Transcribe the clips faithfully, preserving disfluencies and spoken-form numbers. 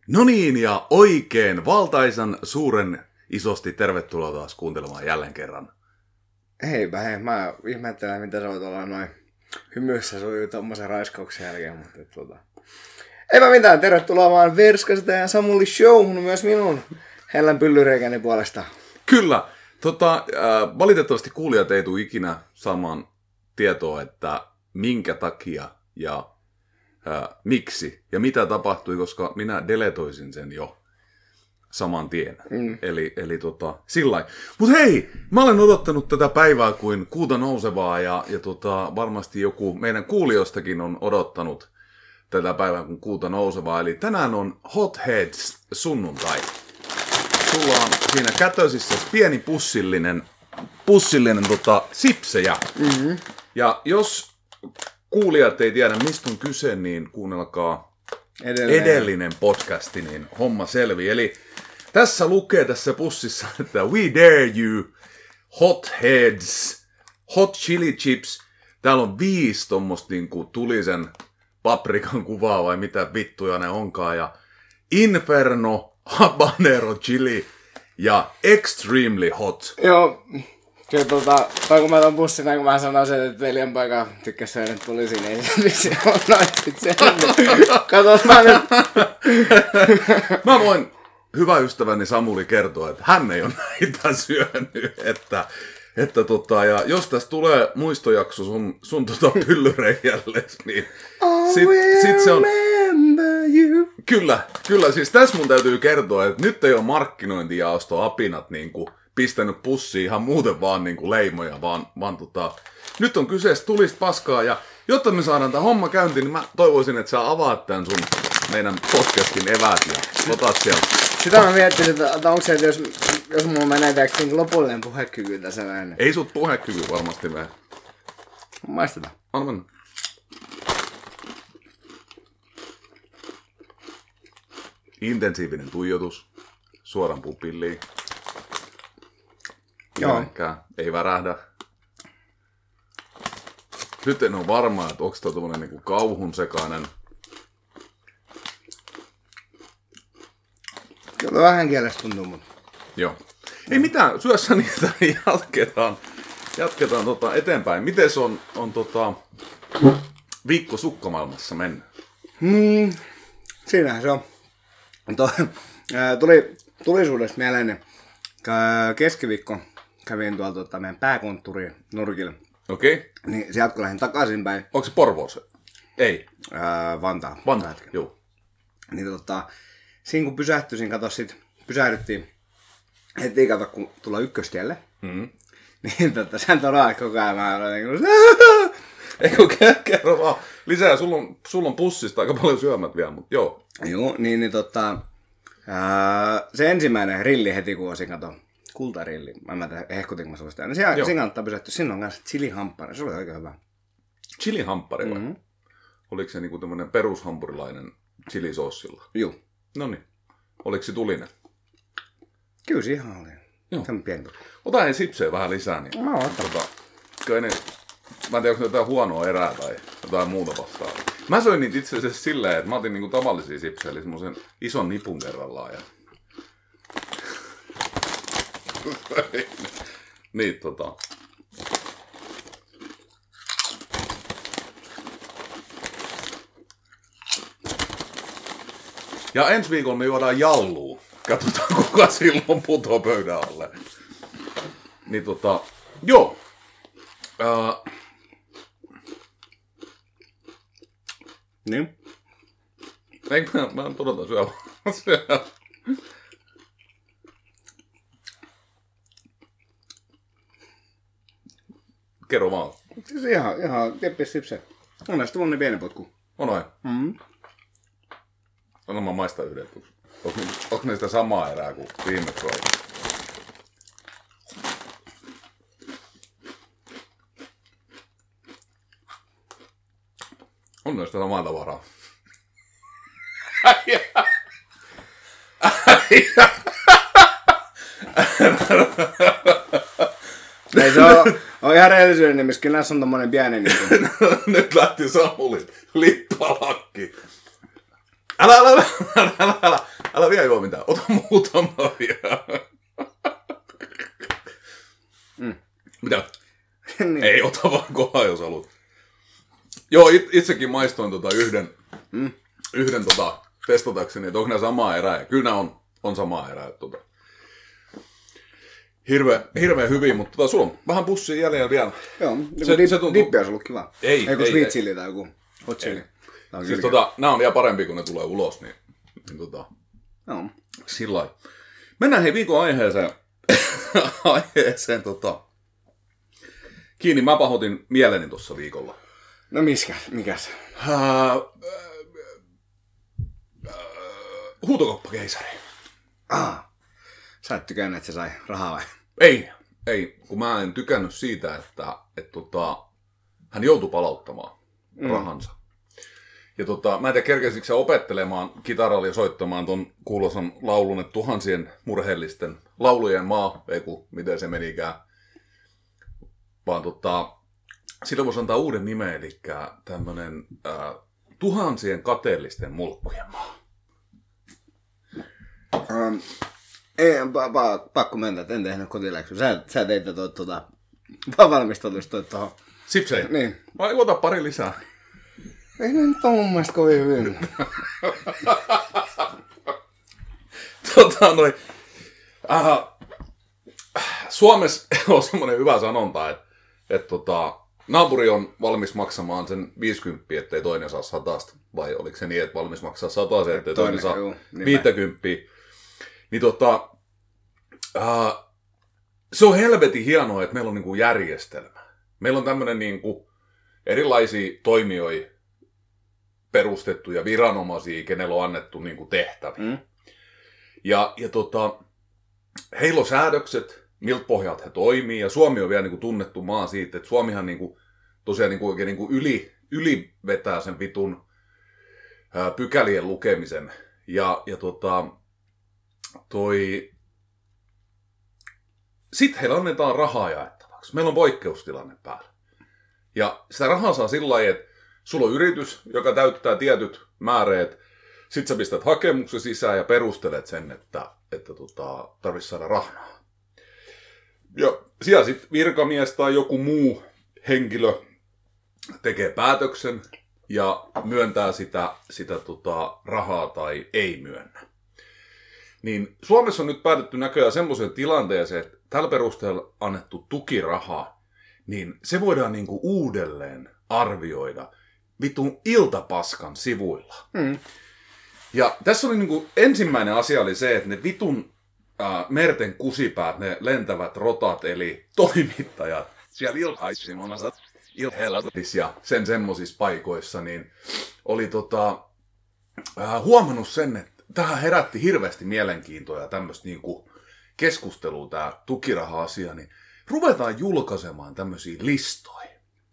No niin, ja oikein valtaisan suuren isosti tervetuloa taas kuuntelemaan jälleen kerran. Heipä hei, mä ihmettelen, mitä sä voit olla noin hymyissä sujuu tommosen raiskauksen jälkeen, mutta tuota... Eipä mitään, tervetuloa vaan Verskasta ja Samuli Showhun myös minun hellän pyllyreikäni puolesta. Kyllä, tota, äh, valitettavasti kuulijat ei tule ikinä saamaan tietoa, että minkä takia ja äh, miksi ja mitä tapahtui, koska minä deletoisin sen jo saman tien. Mm. Eli, eli tota, sillai. Mut hei, mä olen odottanut tätä päivää kuin kuuta nousevaa ja, ja tota, varmasti joku meidän kuulijoistakin on odottanut tätä päivää kuin kuuta nousevaa. Eli tänään on Hot Heads sunnuntai. Sulla on siinä kätösissä pieni pussillinen, pussillinen tota, sipsejä. Mm-hmm. Ja jos kuulijat ei tiedä mistä on kyse, niin kuunnelkaa Edelleen. edellinen podcasti, niin homma selvi. Eli tässä lukee tässä pussissa, että we dare you, hot heads, hot chili chips. Täällä on viisi tommoista niinku tulisen paprikan kuvaa vai mitä vittuja ne onkaan. Ja Inferno, habanero chili ja extremely hot. Joo, kyllä tota, toi kun mä ton pussin näin, kun mä sanoin, että veljen poika tykkäsi syödä tulisiin, niin se on noin sit se on. Katos mä nyt. Mä voin hyvä ystäväni Samuli kertoa, että hän ei ole näitä syönyt, että, että tota, ja jos tästä tulee muistojakso sun, sun tota pyllyreijälle, niin sit, sit se on... You. Kyllä, kyllä, siis tässä mun täytyy kertoa, että nyt ei ole markkinointijaosto apinat niinku pistänyt pussiin ihan muuten vaan niinku leimoja, vaan, vaan tota, nyt on kyseessä tulista paskaa, ja jotta me saadaan tämä homma käyntiin, niin mä toivoisin, että sä avaat tämän sun meidän podcastin eväät ja otat sieltä. Sitä mä miettisin, että, että onko se, että jos, jos mulla menee täksi niin lopullinen puhekyky tässä näin. Ei sut puhekyky varmasti mene. Maistetaan. Anna mennä. Intensiivinen tuijotus suoran pupilliin. Joo. Ei värähdä. Nyt en ole varma, että onko toi tommonen niinku kauhun sekainen. Kyllä vähän kielestä tuntuu, mutta... Joo. Ei mitään, syössä niitä jatketaan, jatketaan tota eteenpäin. Mites on, on tota viikko sukkamaailmassa mennyt? Hmm, siinähän se on. To, ää, tuli tulisuudesta mieleen, keskiviikko kävin tuolla tota, meidän pääkonttoriin nurkille. Okei. Okay. Niin sieltä kun lähdin takaisinpäin. Onko se Porvoossa? Ei. Ää, Vantaa. Vantaa, joo. Niin tota, siinä kun pysähtyisin, kato sit, pysähdyttiin heti kato kun tulla ykköstielle. Mm-hmm. Niin tota, sen todella koko ajan mä olen niin kuin... Eikö kerro vaan lisää, sulla on, sulla on pussista aika paljon syömät vielä, mutta joo. Joo, niin, niin tota, ää, se ensimmäinen rilli heti kun olisin, kato, kultarilli, mä en mä tiedä, hehkutinko mä suosittain. No siellä, siinä kannattaa pysähtyä, siinä on kanssa chilihamppari, se oli oikein hyvä. Chilihamppari vai? Mm-hmm. Oliko se niinku tämmönen perushampurilainen chilisoossilla? Joo. Noniin, oliko se tulinen? Kyllä se ihan oli. Joo. Se on pieni tutku. Ota ei sipsejä vähän lisää, niin... Mä otan. Tota, ne, mä en tiedä, onko ne jotain huonoa erää tai jotain muuta vastaan. Mä söin niitä itse asiassa silleen, että mä otin niinku tavallisia sipsejä, eli semmosen ison nipun kerrallaan. Ja... niin, tota... Ja ensi viikolla me juodaan jallua. Katsotaan, kuka silloin putoo pöydän alle. Niin tota... Joo. Uh... Niin? Eikö mä, mä odotan syömään. Kerro vaan. Siis ihan, ihan keppis sipse. On näistä tuollainen pieni potku. On noin. Mm-hmm. Anna mä maistaa yhden. Onko, onko ne sitä samaa erää kuin viimeksi vai? On ne sitä samaa tavaraa. Ei se on, on ihan rehellisyyden nimissä. Kyllä näissä on tommonen pieni niin kuin... Nyt lähti Samuli lippalakki. Älä, älä, älä, älä, älä. vielä juo mitään. Ota muutama vielä. Mm. Mitä? niin. Ei, ota vaan kohaa, jos haluat. Joo, it, itsekin maistoin tota yhden, mm. yhden tota, testatakseni, että onko nämä samaa erää. Kyllä nämä on, on samaa erää. Tota. Hirveän hirveä hyvin, mutta tota, sulla on vähän pussia jäljellä vielä. Joo, se, dip, se tuntuu... dippi olisi ollut kiva. Ei, Eiku ei, sweet ei. chili tai joku hot chili. On siis tota, nämä on vielä parempi, kun ne tulee ulos, niin, niin tota, no. sillä lailla. Mennään hei viikon aiheeseen. aiheeseen tota. Kiinni, mä pahoitin mieleni tuossa viikolla. No miskä, mikäs? Uh, uh, uh, huutokauppakeisari. Ah, sä et tykännyt, että se sai rahaa vai? Ei, ei, kun mä en tykännyt siitä, että et, tota, hän joutui palauttamaan mm. rahansa. Ja tota, mä en tiedä, kerkesikö sä opettelemaan kitaralla ja soittamaan ton kuulosan laulun, että tuhansien murheellisten laulujen maa, ei kun miten se menikään. Vaan tota, sillä voisi antaa uuden nimen, eli tämmönen äh, tuhansien kateellisten mulkkujen maa. Um, ei, pa, pa, pakko mennä, että en tehnyt kotiläksyä. Sä, sä teit tuota, valmistelusta tuohon. Sipsejä? Niin. Vai ota pari lisää. Ei ne nyt ole mun mielestä kovin hyvin. tota noin. Äh, Suomessa on semmoinen hyvä sanonta, että et, tota, naapuri on valmis maksamaan sen viisikymmentä, ettei toinen saa satasta. Vai oliko se niin, että valmis maksaa satasta, ettei toinen, toinen saa juu, viisikymmentä. Niin tota, äh, se on helvetin hienoa, että meillä on niinku järjestelmä. Meillä on tämmöinen niinku erilaisia toimijoita perustettuja viranomaisia, kenellä on annettu niinku tehtäviä. Mm. Ja, ja tota, heillä on säädökset, miltä pohjalta he toimii, ja Suomi on vielä niinku tunnettu maa siitä, että Suomihan niinku, tosiaan niinku oikein niinku yli, yli vetää sen vitun ää, pykälien lukemisen. Ja, ja tota, toi... Sitten heillä annetaan rahaa jaettavaksi. Meillä on poikkeustilanne päällä. Ja sitä rahaa saa sillä lailla, että sulla on yritys, joka täyttää tietyt määreet. Sitten sä pistät hakemuksen sisään ja perustelet sen, että, että tota, tarvitsisi saada rahaa. Ja siellä sitten virkamies tai joku muu henkilö tekee päätöksen ja myöntää sitä, sitä tota, rahaa tai ei myönnä. Niin Suomessa on nyt päätetty näköjään semmoiseen tilanteeseen, että tällä perusteella annettu tukiraha, niin se voidaan niinku uudelleen arvioida vitun iltapaskan sivuilla. Mm. Ja tässä oli niinku ensimmäinen asia oli se, että ne vitun äh, merten kusipäät, ne lentävät rotat, eli toimittajat, siellä iltaisimmonassa ilhelatissa ja sen semmoisissa paikoissa, niin oli tota, äh, huomannut sen, että tähän herätti hirveästi mielenkiintoa ja tämmöistä niinku keskustelua, tämä tukiraha-asia, niin ruvetaan julkaisemaan tämmöisiä listoja.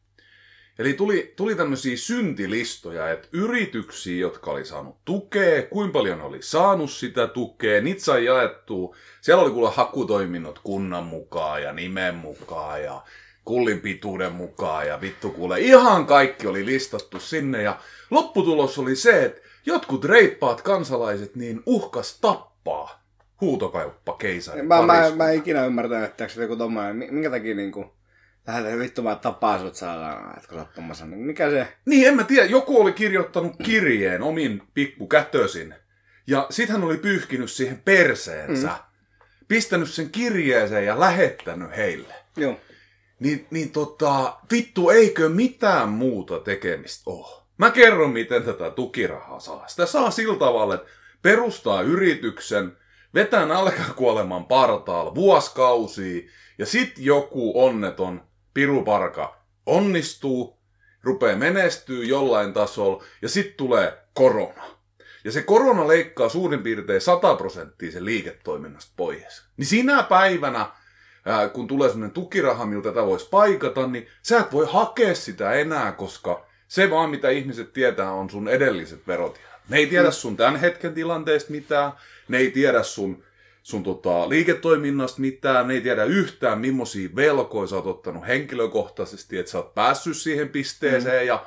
Eli tuli, tuli tämmöisiä syntilistoja, että yrityksiä, jotka oli saanut tukea, kuinka paljon oli saanut sitä tukea, niitä sai jaettua. Siellä oli kuule hakutoiminnot kunnan mukaan ja nimen mukaan ja kullin pituuden mukaan ja vittu kuule, ihan kaikki oli listattu sinne. Ja lopputulos oli se, että jotkut reippaat kansalaiset niin uhkas tappaa huutokauppakeisari. Mä, mä, mä en ikinä ymmärtänyt, että se joku tommoinen, minkä takia niinku... Lähdetään vittu vaan tapaa sut saadaan, etkö sä oot tommosen. Mikä se? Niin, en mä tiedä. Joku oli kirjoittanut kirjeen omin pikkukätösin. Ja sit hän oli pyyhkinyt siihen perseensä. Mm. Pistänyt sen kirjeeseen ja lähettänyt heille. Joo. Niin, niin tota, vittu, eikö mitään muuta tekemistä ole? Mä kerron, miten tätä tukirahaa saa. Sitä saa sillä tavalla, että perustaa yrityksen, vetää nälkäkuoleman partaalla vuosikausia, ja sit joku onneton piruparka onnistuu, rupeaa menestyy jollain tasolla, ja sit tulee korona. Ja se korona leikkaa suurin piirtein sata prosenttia sen liiketoiminnasta pois. Niin sinä päivänä, ää, kun tulee sellainen tukiraha, miltä tätä voisi paikata, niin sä et voi hakea sitä enää, koska se vaan, mitä ihmiset tietää, on sun edelliset verotiedot. Ne ei tiedä sun tämän hetken tilanteesta mitään, ne ei tiedä sun, sun tota, liiketoiminnasta mitään, ne ei tiedä yhtään, millaisia velkoja sä oot ottanut henkilökohtaisesti, että sä oot päässyt siihen pisteeseen, mm. ja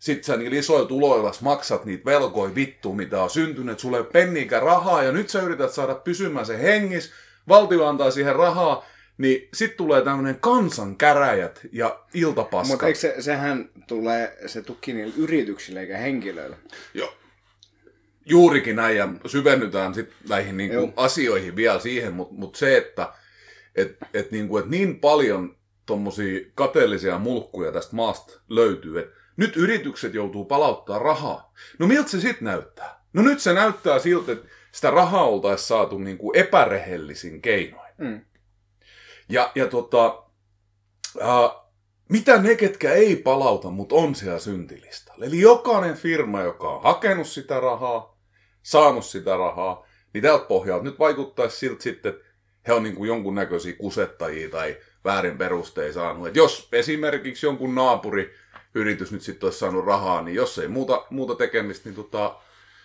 sit sä niillä isoilla tuloilla maksat niitä velkoja vittu, mitä on syntynyt, sulle ei ole penniinkään rahaa, ja nyt sä yrität saada pysymään se hengis, valtio antaa siihen rahaa, niin sit tulee tämmönen kansankäräjät ja iltapaskat. Mutta eikö se, sehän tulee, se tuki niille yrityksille eikä henkilöille? Joo. Juurikin näin, ja syvennytään sit näihin niinku asioihin vielä siihen, mutta mut se, että et, et niinku, et niin paljon tommosia kateellisia mulkkuja tästä maasta löytyy, että nyt yritykset joutuu palauttaa rahaa. No miltä se sit näyttää? No nyt se näyttää siltä, että sitä rahaa oltaisiin saatu niinku epärehellisin keinoin. Mm. Ja, ja tota, äh, mitä ne, ketkä ei palauta, mutta on siellä syntilistalla. Eli jokainen firma, joka on hakenut sitä rahaa, saanut sitä rahaa, niin tältä pohjalta nyt vaikuttaisi siltä sitten, että he on niin kuin jonkunnäköisiä kusettajia tai väärin perustein saanut. Et jos esimerkiksi jonkun naapuriyritys nyt sitten olisi saanut rahaa, niin jos ei muuta, muuta tekemistä, niin tota,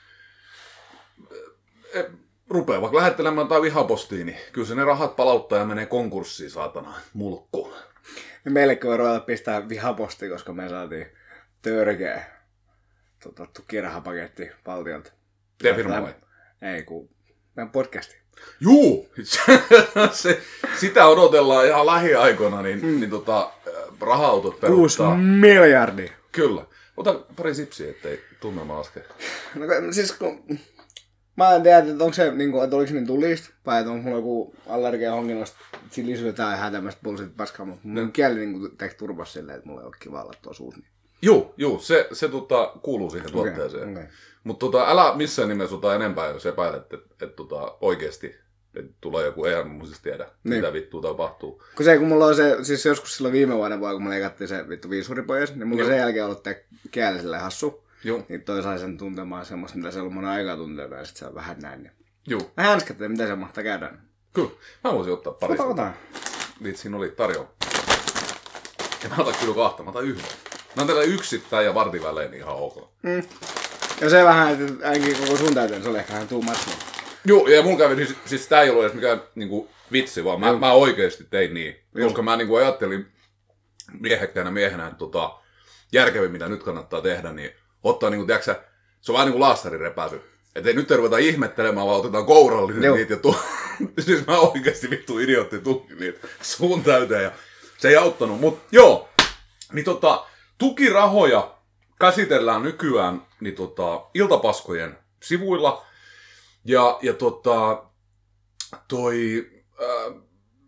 e, rupeaa vaikka lähettelemään tai vihapostiin, niin kyllä se ne rahat palauttaa ja menee konkurssiin, saatana, mulkku. Meillekin voi ruveta pistää vihapostiin, koska me saatiin törkeä tota, tukirahapaketti valtiolta. Te firma vai? Ei, kun meidän podcasti. Juu! se, sitä odotellaan ihan lähiaikoina, niin, mm. niin tota, raha-autot peruttaa. Kuusi miljardia. Kyllä. Ota pari sipsiä, ettei tunnelma laske. No siis kun... Mä en tiedä, että onko se, niin kuin, että oliko se niin tulista, vai että onko mulla joku allergia honginnosta, sillä lisytetään ihan tämmöistä bullshit paskaa, mutta mun kieli niin teki turvassa silleen, että mulla ei ole kiva olla tuo suus. Niin. Juu, juu, se, se tota, kuuluu siihen tuotteeseen. Okay, okay. Mutta tota, älä missään nimessä ota enempää, jos epäilet, että et, tota, oikeasti et tulee joku, eihän mun siis tiedä, niin. Mitä vittua tapahtuu. Kun se, kun mulla on se, siis joskus silloin viime vuoden voi, kun me leikattiin se vittu viisuri pois, niin mulla on sen jälkeen ollut te kieli silleen hassu. Joo. Niin toi sai sen tuntemaan semmoista, mitä se on mun aikaa tuntemaan, ja sit se on vähän näin. Niin. Joo. Mä hänskättelen, mitä se mahtaa käydä. Kyllä. Mä voisin ottaa pari. Ota, ota. Niitä siinä oli tarjolla. Ja mä otan kyllä kahta, mä otan yhden. Mä oon tällä yksittäin ja vartin välein ihan ok. Mm. Ja se vähän, että ainakin koko sun täyteen, se oli ehkä vähän too much. Joo, ja mun kävi, siis, siis tää ei ollut edes mikään niinku, vitsi, vaan mä, mä oikeesti tein niin. Joo. Koska mä niinku ajattelin miehekkäänä miehenä, että tota, järkevin mitä nyt kannattaa tehdä, niin ottaa niinku, tiiäksä, se on vähän niinku laastarirepäsy. Että ei nyt ruveta ihmettelemään, vaan otetaan kourallinen niitä ja tu... siis mä oikeesti vittu idiootti tuki niitä suun täyteen ja se ei auttanut. Mut joo, niin tota, tukirahoja käsitellään nykyään niin tota, iltapaskojen sivuilla. Ja, ja tota, toi äh,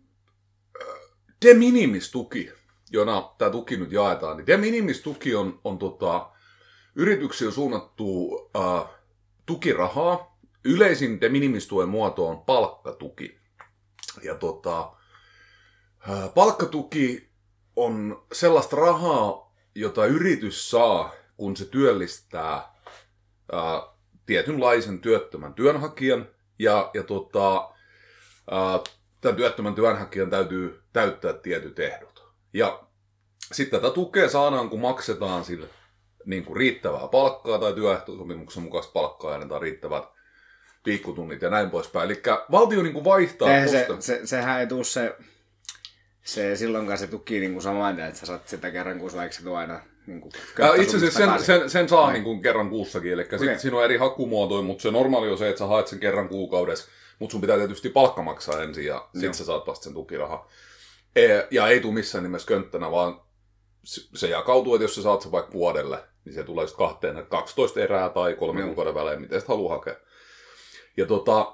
de minimis tuki, jona tämä tuki nyt jaetaan, niin de minimis tuki on, on tota, yrityksillä suunnattu äh, tukirahaa. Yleisin de minimis tuen muoto on palkkatuki. Ja tota, äh, palkkatuki on sellaista rahaa, jota yritys saa, kun se työllistää äh, tietynlaisen työttömän työnhakijan. Ja, ja tota, äh, tämän työttömän työnhakijan täytyy täyttää tietyt ehdot. Ja sitten tätä tukea saadaan, kun maksetaan sille niin kuin riittävää palkkaa tai työehtosopimuksen mukaista palkkaa ja annetaan riittävät viikkotunnit ja näin poispäin. Eli valtio niin kuin vaihtaa se, se, sehän ei tule se, se silloinkaan se tuki niin kuin samaan, että sä saat sitä kerran kuussa, vaikka se tuo aina niin kuin itse asiassa sen, sen, sen saa niin kuin kerran kuussakin, eli okay. Sitten siinä on eri hakumuotoja, mutta se normaali on se, että sä haet sen kerran kuukaudessa, mutta sun pitää tietysti palkka maksaa ensin ja sitten sä saat vasta sen tukirahaa. Ja ei tule missään nimessä könttänä, vaan se jakautuu, että jos sä saat sen vaikka vuodelle, niin se tulee sitten kahteen, kaksitoista erää tai kolmen kuukauden välein, miten sitä haluaa hakea. Ja tota,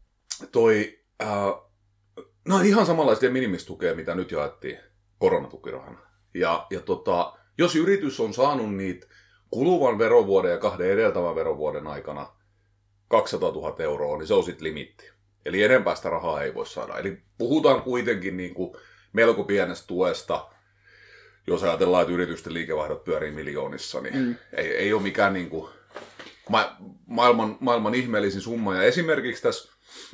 toi, äh, no ihan samanlaisia minimistukea, mitä nyt jaettiin koronatukirahana. Ja, ja tota, jos yritys on saanut niitä kuluvan verovuoden ja kahden edeltävän verovuoden aikana kaksisataatuhatta euroa, niin se on sitten limitti. Eli enempää sitä rahaa ei voi saada. Eli puhutaan kuitenkin niin kuin melko pienestä tuesta. Jos ajatellaan, että yritysten liikevaihdot pyörii miljoonissa, niin mm. ei, ei ole mikään niin kuin ma- maailman, maailman ihmeellisin summa. Ja esimerkiksi tässä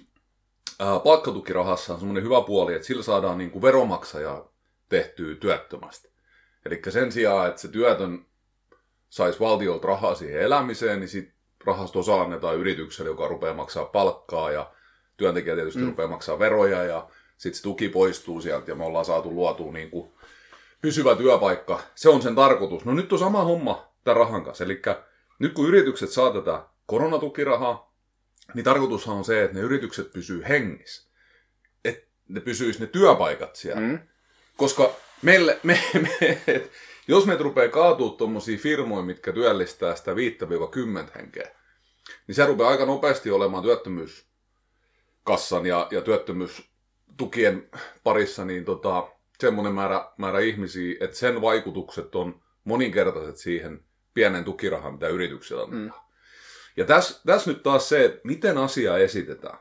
ää, palkkatukirahassa on semmoinen hyvä puoli, että sillä saadaan niin kuin veromaksaja tehtyä työttömästi. Eli sen sijaan, että se työtön saisi valtiolta rahaa siihen elämiseen, niin sitten rahasta osa annetaan yritykselle, joka rupeaa maksaa palkkaa ja työntekijä tietysti mm. rupeaa maksaa veroja ja sitten se tuki poistuu sieltä ja me ollaan saatu luotua niin kuin pysyvä työpaikka. Se on sen tarkoitus. No nyt on sama homma tämän rahan kanssa. Eli nyt kun yritykset saa tätä koronatukirahaa, niin tarkoitushan on se, että ne yritykset pysyy hengissä. Että ne pysyisi ne työpaikat siellä. Mm. Koska meille, me, me, et, jos meitä rupeaa kaatua tuommoisia firmoja, mitkä työllistää sitä viisi kymmenen henkeä, niin se rupeaa aika nopeasti olemaan työttömyyskassan ja, ja työttömyystukien parissa niin tota, semmoinen määrä, määrä ihmisiä, että sen vaikutukset on moninkertaiset siihen pienen tukirahaan, mitä yrityksillä on. Mm. Ja tässä täs nyt taas se, että miten asia esitetään.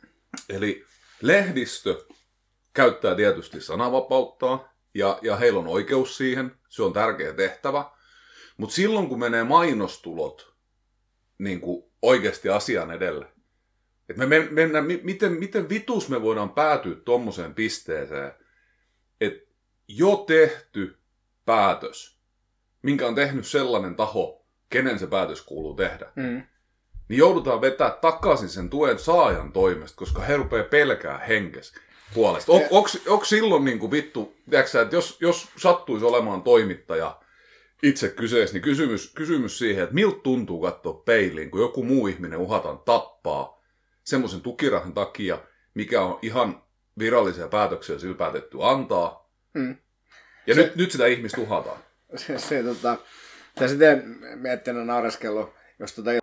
Eli lehdistö käyttää tietysti sananvapauttaa, ja, ja heillä on oikeus siihen, se on tärkeä tehtävä. Mutta silloin, kun menee mainostulot niin kuin oikeasti asian edelle, että me mennään, miten, miten vitus me voidaan päätyä tuommoiseen pisteeseen, että jo tehty päätös, minkä on tehnyt sellainen taho, kenen se päätös kuuluu tehdä, mm. niin joudutaan vetää takaisin sen tuen saajan toimesta, koska he rupeaa pelkää henkes puolesta. On, onko silloin niin kuin vittu, tiedätkö, että jos, jos sattuisi olemaan toimittaja itse kyseessä, niin kysymys, kysymys siihen, että miltä tuntuu katsoa peiliin, kun joku muu ihminen uhataan tappaa semmoisen tukirahan takia, mikä on ihan virallisia päätöksiä sillä päätetty antaa. Mm. Ja se, nyt, nyt sitä ihmistä uhataan. Se, se tota, tässä teen miettinyt naureskellut, jos tota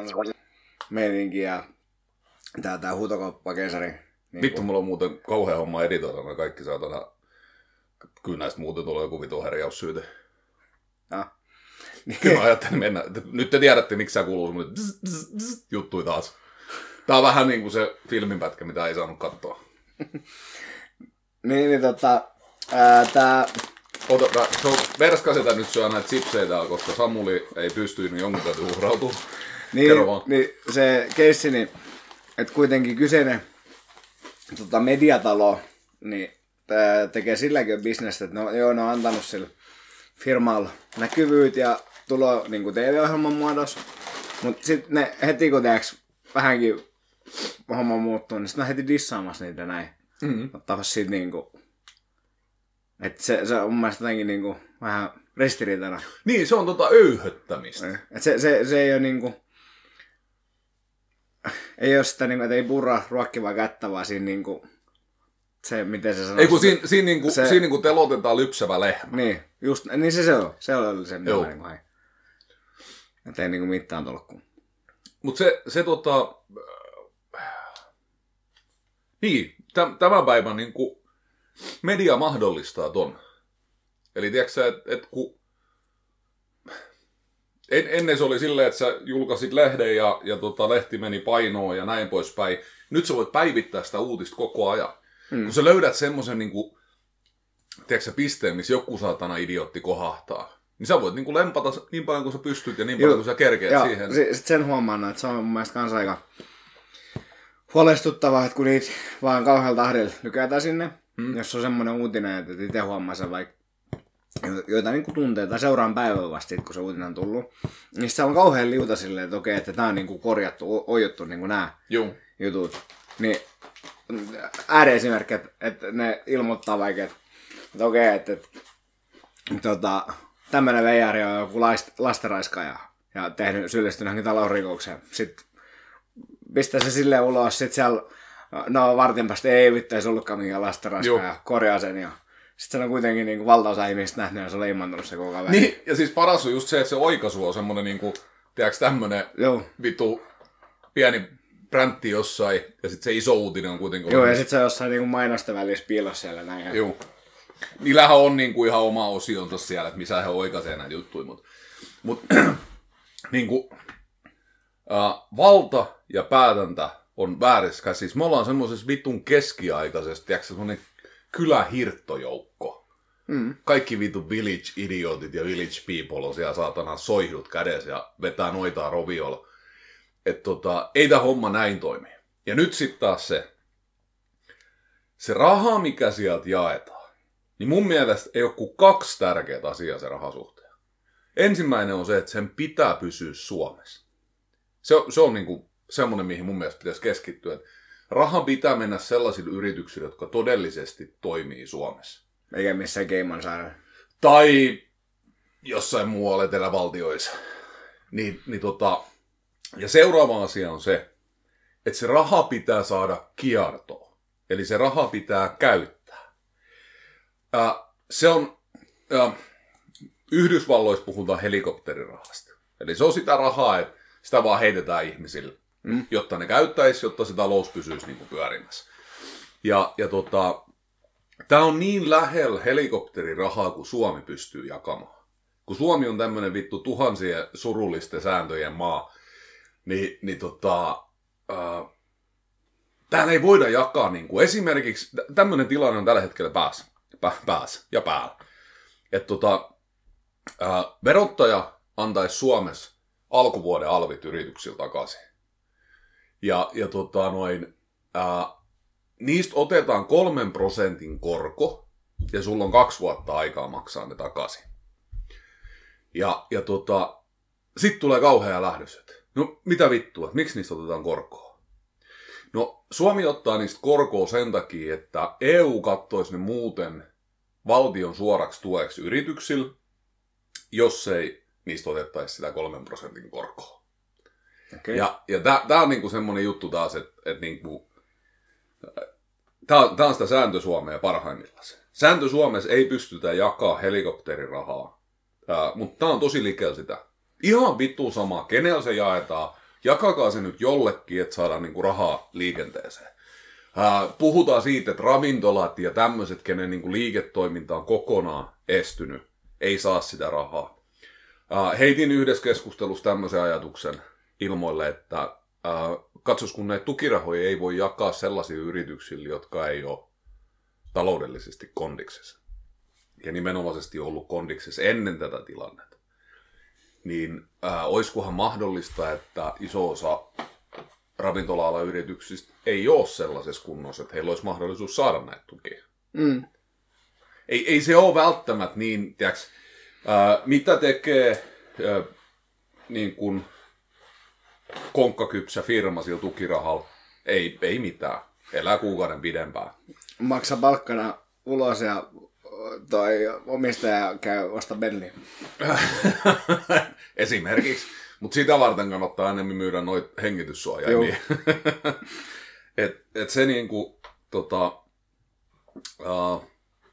meininkiä ja tää, tää huutokauppakeisari. Niin vittu, mulla on muuten kauhean homma editoida kaikki saatana. Kyllä näistä muuten tulee joku vitu herjaussyyte. Ja. Kyllä mä ajattelin mennä. Nyt te tiedätte, miksi sä kuuluu semmoinen juttui taas. Tää on vähän niin kuin se filminpätkä, mitä ei saanut katsoa. niin, niin tota... Ää, tää... Ota, so, verskasetä nyt syö näitä chipseitä, koska Samuli ei pysty, niin jonkun täytyy uhrautua. Niin, niin se keissi, niin, että kuitenkin kyseinen tota, mediatalo niin, tekee silläkin bisnestä, että no, joo, ne on antanut sille firmalle näkyvyyt ja tulo niin kuin T V-ohjelman muodossa. Mutta sitten ne heti kun teeks vähänkin homma muuttuu, niin sitten mä heti dissaamassa niitä näin. Mm-hmm. Ottaa siitä niinku... Että se, se on mun mielestä jotenkin niinku vähän ristiriitana. Niin, se on tota öyhöttämistä. Että se, se, se ei ole niinku... Ei ole sitä niinku, että ei purra ruokkivaa kättä, vaan siinä niinku... Se, miten se sanoo. Ei kun siinä, siinä, niinku, se, siinä niinku telotetaan lypsävä lehmä. Niin, just, niin se se on. Se on se, mitä mä niinku hain. Että ei niinku mitään tolkkuun. Mut se, se tota... Niin, tämän päivän niinku media mahdollistaa ton. Eli tiedätkö sä, että et kun... En, ennen se oli silleen, että sä julkaisit lehden ja, ja tota, lehti meni painoon ja näin poispäin. Nyt sä voit päivittää sitä uutista koko ajan. Mm. Kun sä löydät semmoisen niinku, tiedätkö sä, pisteen, missä joku saatana idiootti kohahtaa, niin sä voit niinku lempata niin paljon kuin sä pystyt ja niin paljon kuin sä kerkeät ja siihen. Sitten sen huomaan, että se on mun mielestä kans aika huolestuttavaa, että kun niitä vaan kauhealla tahdilla lykätään sinne, mm. jos on semmoinen uutinen, että itse huomaa sen vaikka joita niin tuntee tai seuraan päivän vasta, kun se uutinen on tullut, niin se on kauhean liuta silleen, että okei, että tää on niin korjattu, oijottu niin nämä jutut. Niin ääriesimerkki, että, että ne ilmoittaa vaikka, että, että okei, että, että tota, tämmöinen veijari on joku lastenraiskaaja ja tehnyt syyllistynyt johonkin talousrikokseen. Sitten pistää se silleen ulos, sitten siellä, no vartin päästä ei vittu, ei se ollutkaan mikään lastenraiskaaja, korjaa sen ja sitten se on kuitenkin niin kuin valtaosa ihmistä nähnyt ja se on leimantunut se koko ajan. Niin, ja siis paras on just se, että se oikaisu on semmoinen niin kuin, tiedätkö, tämmöinen vittu pieni bräntti jossain, ja sitten se iso uutinen on kuitenkin... Joo, ja sitten se on jossain niin mainosten välissä piilossa siellä näin. Joo. Niillähän on niin kuin ihan oma osionsa siellä, että missä he oikaisee näitä juttuja, mutta... Mut, niin kuin, äh, valta ja päätäntä on väärissä käsissä. Me ollaan semmoisessa vitun keskiaikaisessa, tiedätkö, semmoinen kylähirttojoukko. Mm. Kaikki vitun village-idiotit ja village people on siellä saatana soihjut kädessä ja vetää noitaa roviolla. Että tota, ei tämä homma näin toimi. Ja nyt sitten taas se, se raha, mikä sieltä jaetaan, niin mun mielestä ei ole kuin kaksi tärkeää asiaa se rahasuhteen. Ensimmäinen on se, että sen pitää pysyä Suomessa. Se, se on niinku semmoinen, mihin mun mielestä pitäisi keskittyä. Että rahan pitää mennä sellaisille yrityksille, jotka todellisesti toimii Suomessa. Eikä missään Caymansaarella. Tai jossain muualla etelävaltioissa. Niin, niin tota, ja seuraava asia on se, että se raha pitää saada kiertoon. Eli se raha pitää käyttää. Ää, se on, ää, Yhdysvalloissa puhutaan helikopterirahasta. Eli se on sitä rahaa, että sitä vaan heitetään ihmisille, mm. jotta ne käyttäisi, jotta se talous pysyisi niin kuin pyörimässä. Ja, ja tota, tämä on niin lähellä helikopterirahaa, kuin Suomi pystyy jakamaan. Kun Suomi on tämmöinen vittu tuhansien surullisten sääntöjen maa, niin, niin tota, ää, täällä ei voida jakaa, niin kuin esimerkiksi, tämmöinen tilanne on tällä hetkellä päässä, päässä ja päällä. Että tota, ää, verottaja antaisi Suomessa alkuvuoden alvit yrityksillä takaisin. Ja, ja tota noin, ää, niistä otetaan kolmen prosentin korko, ja sulla on kaksi vuotta aikaa maksaa ne takaisin. Ja, ja tota, sit tulee kauhea lähdös, että no mitä vittua, miksi niistä otetaan korkoa? No Suomi ottaa niistä korkoa sen takia, että E U kattoisi ne muuten valtion suoraksi tueksi yrityksillä, jos ei niistä otettaisi sitä kolmen prosentin korkoa. Okay. Ja, ja tää on niinku semmonen juttu taas, että et niinku, tää, tää on sitä sääntö Suomea parhaimmillaan. Sääntö Suomessa ei pystytä jakaa helikopterirahaa, ää, mutta tää on tosi likellä sitä. Ihan vittu sama, kenellä se jaetaan, jakakaa se nyt jollekin, että saadaan niinku rahaa liikenteeseen. Ää, puhutaan siitä, että ravintolat ja tämmöiset, kenen niinku liiketoiminta on kokonaan estynyt, ei saa sitä rahaa. Ää, heitin yhdessä keskustelussa tämmöisen ajatuksen ilmoille, että ää, katsos, kun näitä tukirahoja ei voi jakaa sellaisille yrityksille, jotka ei ole taloudellisesti kondiksessa. Ja nimenomaisesti ollut kondiksessa ennen tätä tilannetta. Niin ää, olisikohan mahdollista, että iso osa ravintola-alan yrityksistä ei ole sellaisessa kunnossa, että heillä olisi mahdollisuus saada näitä tukia. Mm. Ei, ei se ole välttämättä niin, tiiäks, ää, mitä tekee ää, niin kuin konkkakypsä firma sillä tukirahalla? Ei, ei mitään. Elää kuukauden pidempään. Maksa palkkana ulos ja toi omistaja käy osta Bentley. Esimerkiksi. Mutta sitä varten kannattaa enemmän myydä noita hengityssuojaimia. et, et se niinku, tota, uh,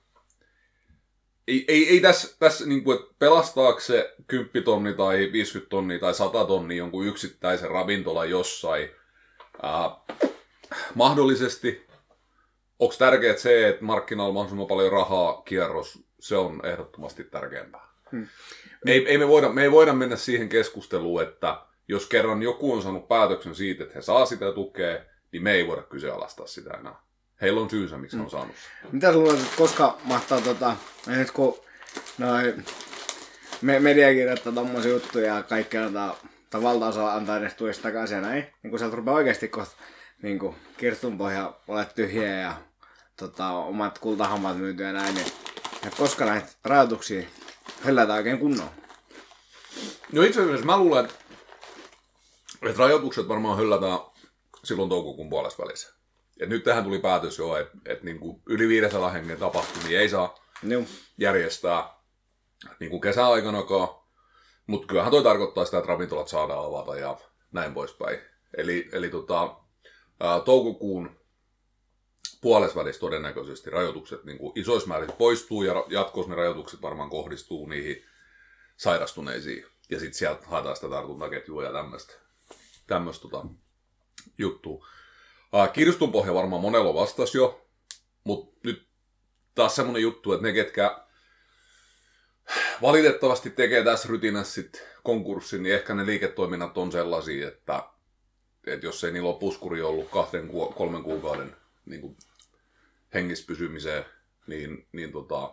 ei, ei, ei tässä, tässä niinku, että pelastaako se kymmenen tonni tai viisikymmentä tonnia tai sata tonnia jonkun yksittäisen ravintola jossain. Uh, mahdollisesti, onko tärkeää se, että markkinoilla on mahdollisimman paljon rahaa kierros, se on ehdottomasti tärkeämpää. Hmm. Ei, ei, me voida, me ei voida mennä siihen keskusteluun, että jos kerran joku on saanut päätöksen siitä, että he saa sitä tukea, niin me ei voida kyseenalaistaa sitä enää. Heillä on syysä, miksi hmm. he on saanut. Mitä sä luulet, koska mahtaa, tota, nyt kun noi me, media kirjoittaa tommosia juttuja ja kaikki antaa, tai valtaosa antaa edes tuista takaisin ja näin, niin kun sieltä rupeaa oikeasti kohta niin kirstun pohja olet tyhjiä ja tota, omat kultahammat myyty ja näin, niin ja koska näitä rajoituksia höllätään oikein kunnolla? No itse asiassa mä luulen, että, että rajoitukset varmaan höllätään silloin toukokuun puolessa välissä. Et nyt tähän tuli päätös jo, että, että niin kuin yli viisisataa hengen tapahtumia ei saa no. järjestää niin kuin kesäaikanakaan. Mutta kyllähän toi tarkoittaa sitä, että ravintolat saadaan avata ja näin poispäin. Eli, eli tota, ää, toukokuun puolesvälissä todennäköisesti rajoitukset niin kuin isoissa määrin poistuu ja jatkossa ne rajoitukset varmaan kohdistuu niihin sairastuneisiin. Ja sitten sieltä haetaan sitä tartuntaketjua ja tämmöistä tämmöistä tota, juttua. Ää, kirstunpohja varmaan monella vastasi jo, mutta nyt taas semmoinen juttu, että ne ketkä valitettavasti tekee tässä rytinässä sit konkurssin, niin ehkä ne liiketoiminnat on sellaisia, että, että jos ei niillä ole puskuri ollut kahden, kolmen kuukauden niin kuin hengissä pysymiseen, niin, niin tota,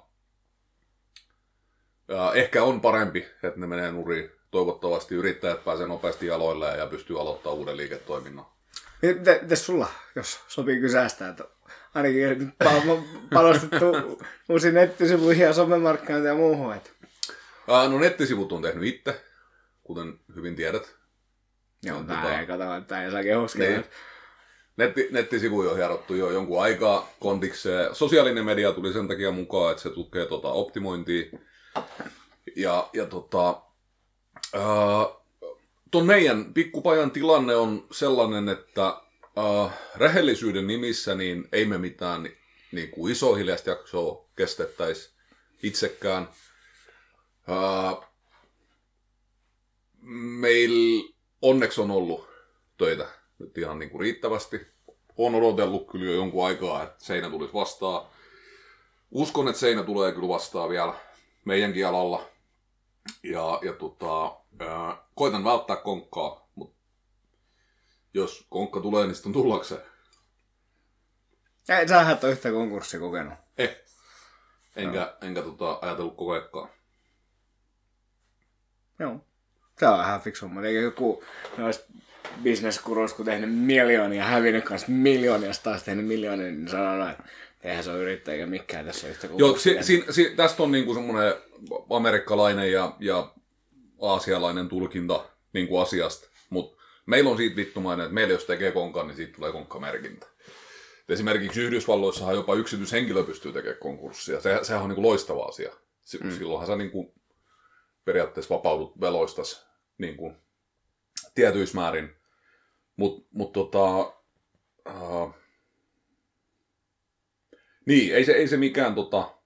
ehkä on parempi, että ne menee nurin. Toivottavasti yrittäjät pääsee nopeasti jaloilleen ja pystyy aloittamaan uuden liiketoiminnan. Mites sulla, jos sopii kysästä, että ainakin nyt panostettu uusiin nettisivuihin ja somemarkkinointiin ja muuhun? Että... No nettisivut on tehnyt itse, kuten hyvin tiedät. Joo, tää tota... ei kato, että ei saa kehuskella. Niin. Netti, nettisivuja on hierottu jo jonkun aikaa kondikseen. Sosiaalinen media tuli sen takia mukaan, että se tukee tota optimointia. Ja, ja tota, ää, ton meidän pikkupajan tilanne on sellainen, että ää, rehellisyyden nimissä niin ei me mitään niin, niin kuin iso hiljaista jaksoa kestettäisi itsekään. Ää, meillä onneksi on ollut töitä nyt ihan niin kuin riittävästi. Olen odotellut kyllä jo jonkun aikaa, että seinä tulisi vastaan. Uskon, että seinä tulee kyllä vastaan vielä meidänkin alalla. Ja, ja tota, ää, koitan välttää konkkaa, mutta jos konkka tulee, niin sitten on tullakseen. Ei, sähän et ole yhtä konkurssia kokenut. Eh. Enkä, no. enkä tota, ajatellut koko ajan. Joo. Se on vähän fiksu, mutta eikä joku noista bisneskuruista, kun tehnyt miljoonia, hävinnyt kanssa miljoonia, taas tehnyt miljoonia, niin sanoo, että eihän se ole yrittäjä eikä mikään tässä yhtä konkurssia. Joo, si, si, si, tästä on niinku semmoinen amerikkalainen ja, ja aasialainen tulkinta niinku asiasta, mutta meillä on siitä vittumainen, että meillä jos tekee konkan, niin siitä tulee konkkamerkintä. Esimerkiksi Yhdysvalloissahan jopa yksityishenkilö pystyy tekemään konkurssia. Se, sehän on niinku loistava asia. Mm. Silloinhan sä niinku periaatteessa vapaudut veloistas niinku tietyissä määrin. Mutta mut tota... Uh, niin, ei se, ei se mikään tota...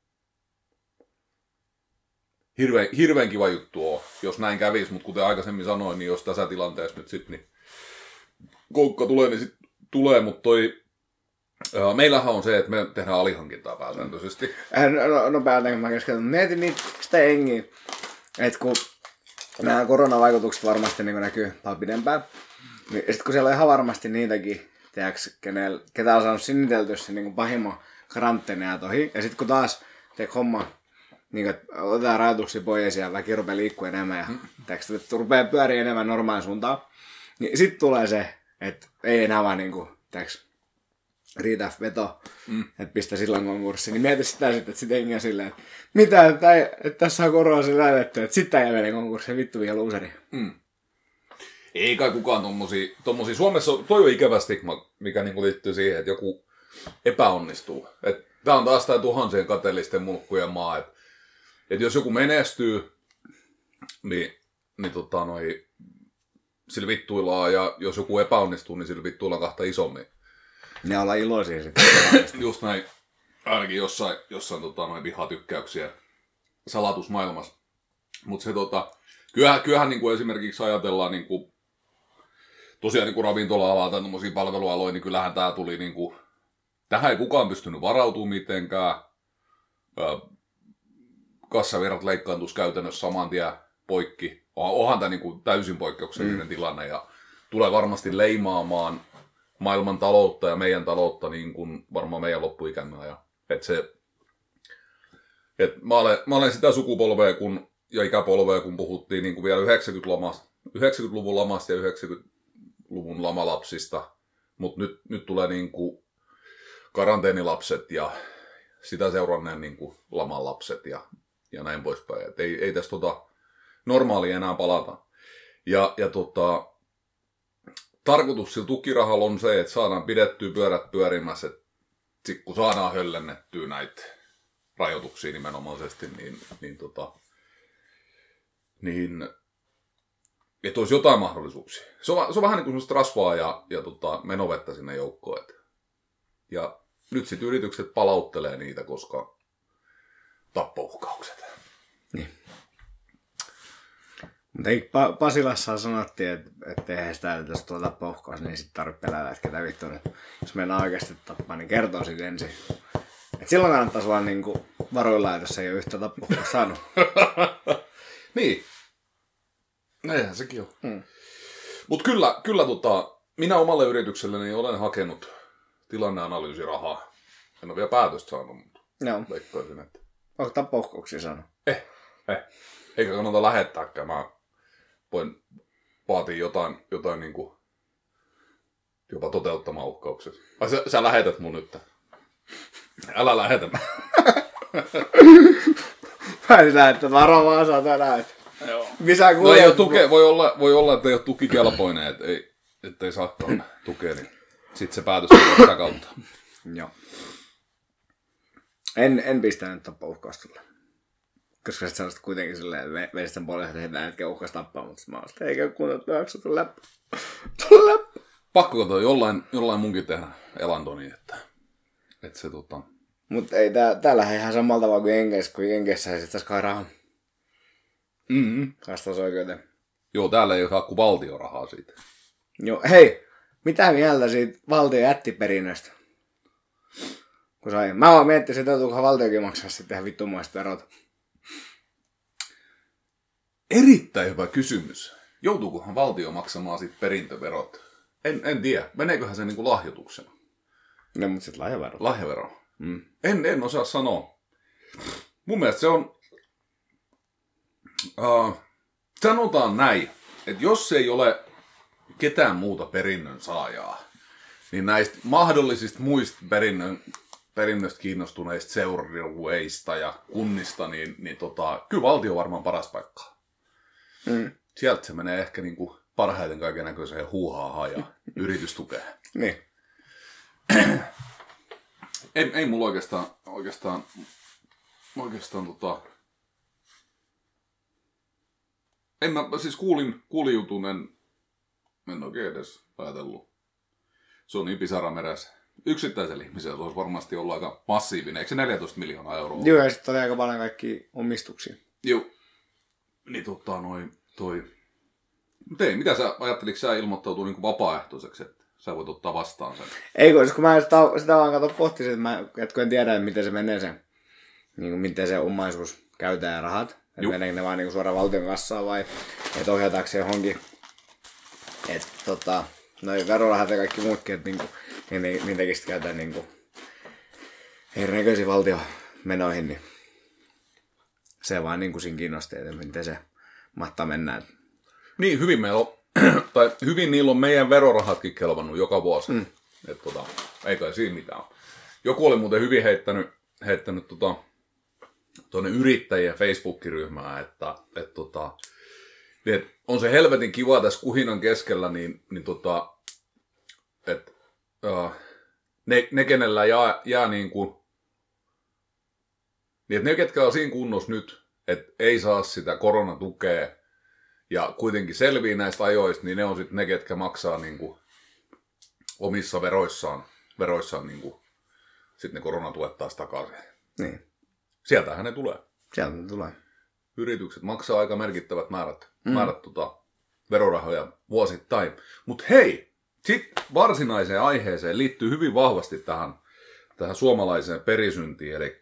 Hirveän, hirveän kiva juttu ole, jos näin kävisi, mutta kuten aikaisemmin sanoin, niin jos tässä tilanteessa nyt sitten niin koukka tulee, niin sitten tulee, mutta toi... Uh, meillähän on se, että me tehdään alihankintaa pääsääntöisesti. No, no päätän, mä keskityn. Mietin niitä sitä jengiä, että kun nämä koronavaikutukset varmasti niin näkyy paljon pidempään, niin sitten kun siellä on ihan varmasti niitäkin, tiedätkö, kenellä, ketä on saanut sinniteltyä se niin pahimman karanteeneja tohi, ja sitten kun taas teet homma, niin kuin, otetaan rajoituksia pois ja väki rupeaa liikkua enemmän ja mm. tiedätkö, että rupeaa pyöriä enemmän normaalin suuntaan, niin sitten tulee se, että ei enää vaan niin kuin, tiedätkö, riitä veto, mm. että pistä silloin konkurssi, niin mieti sitä sitten, että sitten hengiä silleen, että mitä, että, että tässä on korona lähdetty, että sitten ei mene konkurssi, vittu vielä luuseri. Mm. Ei kai kukaan tommosia, tommosia. Suomessa toi on ikävä stigma, mikä niinku liittyy siihen, että joku epäonnistuu. Tämä on taas tämä tuhansien kateellisten mulkkujen maa, että et jos joku menestyy, niin, niin tota noi, sillä vittuillaan, ja jos joku epäonnistuu, niin sillä vittuillaan kahta isommin. Ne ollaan iloisia sitten. Just näin, ainakin jossain, jossain tota, noin vihatykkäyksiä salatusmaailmassa. Mutta se tota, kyllähän, kyllähän niin kuin esimerkiksi ajatellaan niin kuin, tosiaan niin kuin ravintola-alaa tai tommosia palvelualoja, niin kyllähän tää tuli niin kuin, tähän ei kukaan pystynyt varautumaan mitenkään. Kassavirrat leikkaantuisi käytännössä saman tien poikki. Onhan tämä niin kuin täysin poikkeuksellinen mm. tilanne ja tulee varmasti leimaamaan maailman taloutta ja meidän taloutta niin kuin varmaan meidän loppuikänä. Ja, et se, et mä, olen, mä olen sitä sukupolvea kun, ja ikäpolvea, kun puhuttiin niin kuin vielä yhdeksänkymmentäluvun lamasta ja yhdeksänkymmentäluvun lamalapsista. Mutta nyt, nyt tulee niin kuin karanteenilapset ja sitä seuranneen niin kuin laman lapset ja, ja näin poispäin. Et ei, ei tässä tota normaalia enää palata. Ja, ja tota... Tarkoitus sillä tukirahalla on se, että saadaan pidettyä pyörät pyörimässä, että sit kun saadaan höllennettyä näitä rajoituksia nimenomaisesti, niin, niin, tota, niin että olisi jotain mahdollisuuksia. Se on, se on vähän niin kuin semmoista rasvaa ja, ja tota, menovettä sinne joukkoon. Et. Ja nyt sitten yritykset palauttelee niitä, koska tappouhkaukset. Niin. Mutta ei pa- Pasilassa sanottiin, että et eihän sitä, että jos tuota pohkaus, niin sitten tarvitse pelätä, että ketä vittu nyt. Jos mennään oikeasti tappaa, niin kertoo sitten ensin. Et silloin kannattaisi vaan niinku varoilla, jos ei ole yhtä tappouhkaa saanut. Niin. Eihän sekin ole. Hmm. Mutta kyllä, kyllä tota, minä omalle yritykselleni olen hakenut tilanneanalyysirahaa. En ole vielä päätöstä saanut, mutta joo. Veikkaisin, että... Onko tappouhkauksia saanut? Eh, eh. Eikä kannata lähettääkään. Mä voin vaatia jotain, jotain niinku, jopa toteuttamaan uhkaukset. Ai sä, sä lähetät mun nyt. Älä lähetä. Mä en lähetä, varo vaan saa tänään. Joo. Missä no ei ole tuke, voi olla, voi olla, että ei ole tukikelpoinen, et ei, ettei saakaan tukea, niin sit se päätös on sitä kautta. Joo. En, en pistänyt tappouhkaustulle. Koska sä sanoisit kuitenkin silleen, että veistä sen puolesta heitään hetken uhkas tappaa, mutta mä olisin, eikä kuunnella, että tulla läppä. Tulla läppä. Pakko katsoa jollain, jollain munkin tehdä elanto niin, että, että se tota... Mutta ei, tää, täällähän ihan samalla tavalla kuin Jenkeissä, kun Jenkeissä ei sitten kai rahaa. Mm-hmm. Kastasoikeuteen. Joo, täällä ei ole saa kuin valtiorahaa siitä. Joo, hei, mitä mieltä siitä valtion jättiperinnöstä? Kun sai. Mä vaan miettisin, että joutuukohan valtiokin maksaa sitten ihan vittumaista verot. Erittäin hyvä kysymys. Joutuukohan valtio maksamaan siitä perintöverot? En, en tiedä. Meneeköhän se niinku lahjoituksena? No, mutta sitten lahjavero. Lahjavero. Mm. En, en osaa sanoa. Mun mielestä se on... Uh, sanotaan näin, että jos ei ole ketään muuta perinnön saajaa, niin näistä mahdollisista muista perinnön, perinnöstä kiinnostuneista seurueista ja kunnista, niin, niin tota, kyllä valtio on varmaan paras paikka. Mm. Sieltä se menee ehkä niinku parhaiten kaiken näköiseen huuhaahan ja yritystukeen. Niin. ei, ei mulla oikeastaan, oikeastaan, oikeastaan tota... En mä, siis kuulin, kuulin jutun, en, en oikein edes ajatellut. Se on niin pisaramerässä. Yksittäisellä ihmisellä se olisi varmasti ollut aika massiivinen. Eikö se neljätoista miljoonaa euroa? Joo, ja sitten oli aika paljon kaikki omistuksia. Joo. Niin tota noin, toi... Mutta ei, mitä sä ajatteliko sä ilmoittautua niin kuin vapaaehtoiseksi, että sä voit ottaa vastaan sen? Ei, kun kun mä sitä, sitä vaan kato pohtisin, että mä että kun en tiedä, että miten se menee se, niin kuin miten se omaisuus käytää rahat. Että meneekö ne vaan niin kuin suoraan valtion kassaan vai että ohjataanko se johonkin. Että tota, noi verorahat ja kaikki muutkin, että niinku, niin, niitäkin sitten käytetään niinku erinäköisiin valtiomenoihin, niin se vaan niinku siinä kiinnosti, että miten se mahtaa mennä. Niin, hyvin meillä on, tai hyvin niillä on meidän verorahatkin kelvannut joka vuosi. Mm. Että tota, ei kai siinä mitään. Joku oli muuten hyvin heittänyt, heittänyt tota, tuonne yrittäjien Facebook-ryhmään, että et, tota, et on se helvetin kiva tässä kuhinan keskellä, niin, niin tota, että uh, ne, ne, kenellä jää, jää niin kuin, niin että ne, ketkä on siinä kunnossa nyt, että ei saa sitä koronatukea ja kuitenkin selvii näistä ajoista, niin ne on sitten ne, ketkä maksaa niin kuin omissa veroissaan, veroissaan niin kuin, sitten ne koronatuet taas takaisin. Niin. Sieltähän ne tulee. Sieltä ne tulee. Yritykset maksaa aika merkittävät määrät, mm. määrät tota, verorahoja vuosittain. Mutta hei, sitten varsinaiseen aiheeseen liittyy hyvin vahvasti tähän, tähän suomalaiseen perisyntiin, eli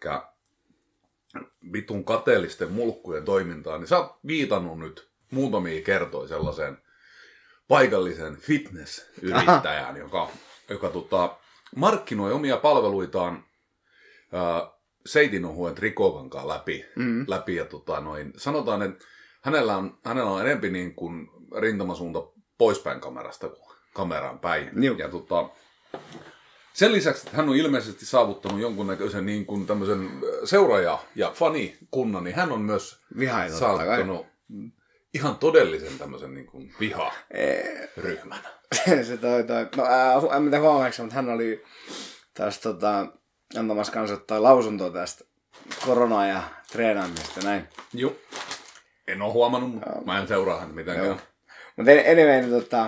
vitun kateellisten mulkkujen toimintaan. Niin sä oot viitannut nyt muutamia kertoja sellaiseen paikallisen fitness-yrittäjään, joka, joka tota, markkinoi omia palveluitaan ää, seitinohuen trikokankaan läpi, mm. läpi ja tota, noin, sanotaan, että hänellä on, hänellä on enemmän niin kuin rintamasuunta poispäin kamerasta kuin kameraan päin. Juh. Ja tota, sen lisäksi, että hän on ilmeisesti saavuttanut jonkunnäköisen niin kuin tämmöisen seuraaja- ja fanikunnan, niin hän on myös Vihaita, saavuttanut ihan todellisen tämmöisen niin kuin viha-ryhmän. Se toi toi. No ää, en mitään huomaksi, mutta hän oli taas tota, antamassa kanssa ottaa lausuntoa tästä koronaa ja treenaamista näin. Joo. En ole huomannut, mutta mä en seuraa häntä mitenkään. Mutta anyway, niin tota...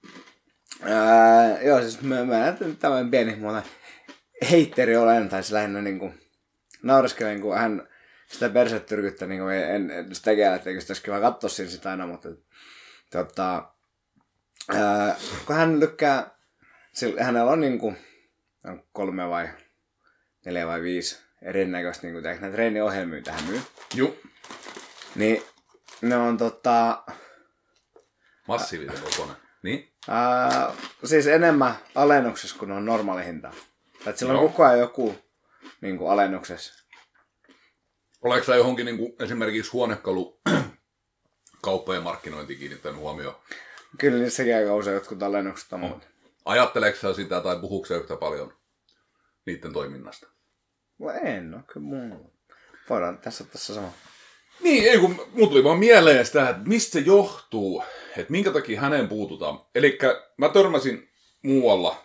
Ää, joo, siis mä, mä näytän tämmöinen pieni mulla heitteri olen, tai se lähinnä niinku nauraskelen, kun hän sitä perset tyrkyttää, niinku en, en sitä tekee, että eikö sitä olisi kiva katsoa siinä sitä aina, mutta tota... Ää, kun hän lykkää, sillä, hänellä on niinku kolme vai neljä vai viisi erinäköistä niinku näitä treeniohjelmia tähän myy. Joo. Niin ne on tota... Massiivisen kokoinen. Niin? Ää, siis enemmän alennuksessa kuin on normaali hinta. Että sillä on Joo. koko ajan joku niin kuin alennuksessa. Oletko sä johonkin niin kuin, esimerkiksi huonekalu kauppojen markkinointiin kiinnittänyt huomioon? Kyllä niissäkin aika usein jotkut alennukset on. No. Ajatteleeko sä sitä tai puhuuko sä yhtä paljon niiden toiminnasta? No en ole, kyllä mun. Voidaan tässä tässä sama. Niin, ei kun mun tuli vaan mieleen sitä, että mistä se johtuu, että minkä takia hänen puututaan. Eli mä törmäsin muualla,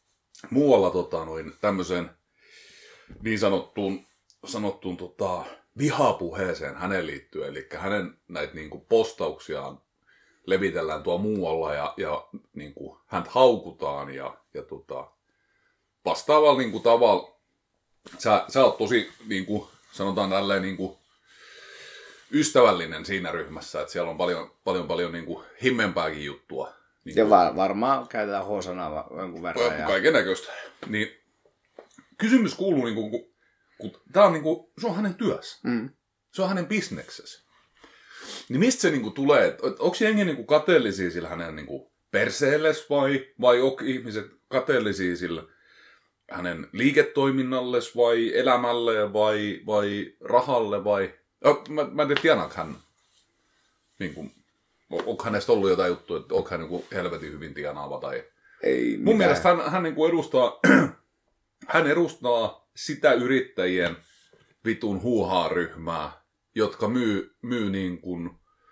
muualla tota, noin, tämmöiseen niin sanottuun, sanottuun tota, vihapuheeseen hänen liittyen, eli hänen näitä niin kuin postauksiaan levitellään tuo muualla ja, ja niin kuin, häntä haukutaan ja, ja tota, vastaavalla niin kuin, tavalla sä, sä oot tosi, niin kuin, sanotaan tälleen, niin kuin, ystävällinen siinä ryhmässä, että siellä on paljon, paljon, paljon niin kuin, himmempääkin juttua. Niin ja var, varmaan käytetään H-sanaa jonkun verran. Ja... Kaiken näköistä. Niin, kysymys kuuluu, niin kuin, kun, kun, tää on, niin kuin, se on hänen työssä. Mm. Se on hänen bisneksessä. Niin mistä se niinku tulee? Et onko jengi niinku kateellisia sillä hänen niinku perseelles vai, vai onko ihmiset kateellisia sillä hänen liiketoiminnalles vai elämälle vai, vai rahalle vai... Oh, mä, mä en tiedä, tienaako hän. Niinku, onko hänestä ollut jotain juttua, että onko hän niinku helvetin hyvin tienaava tai... Ei Mun mitään. mielestä hän, hän niinku edustaa, hän edustaa sitä yrittäjien vitun huuhaa-ryhmää, jotka myy, myy niin kuin,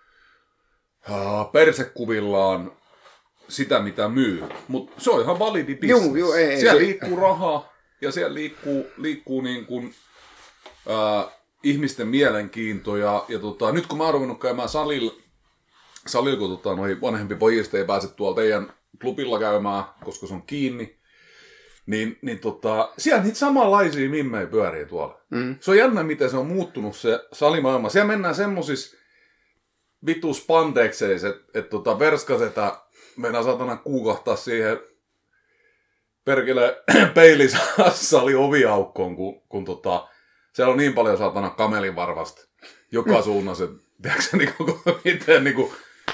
uh, persekuvillaan sitä, mitä myy. Mutta se on ihan validi business. Juu, juu, ei, siellä ei, liikkuu rahaa ja siellä liikkuu, liikkuu niin kuin, uh, ihmisten mielenkiinto. Ja, ja tota, nyt kun mä oon ruvennut käymään salilla, salilla kun tota, noi vanhempi pojista ei pääse tuolla teidän klubilla käymään, koska se on kiinni, Niin, niin tota, siellä niitä samanlaisia mimmejä pyörii tuolla. Mm. Se on jännä, miten se on muuttunut se salimaailma. Siellä mennään semmosissa vitu spandekseissa, että et tota, verskasetä mennään satana kuukahtaa siihen perkele peilisali oviaukkoon, kun, kun tota, siellä on niin paljon satana kamelinvarvasta joka suunnassa, että tiedätkö niinku, miten niinku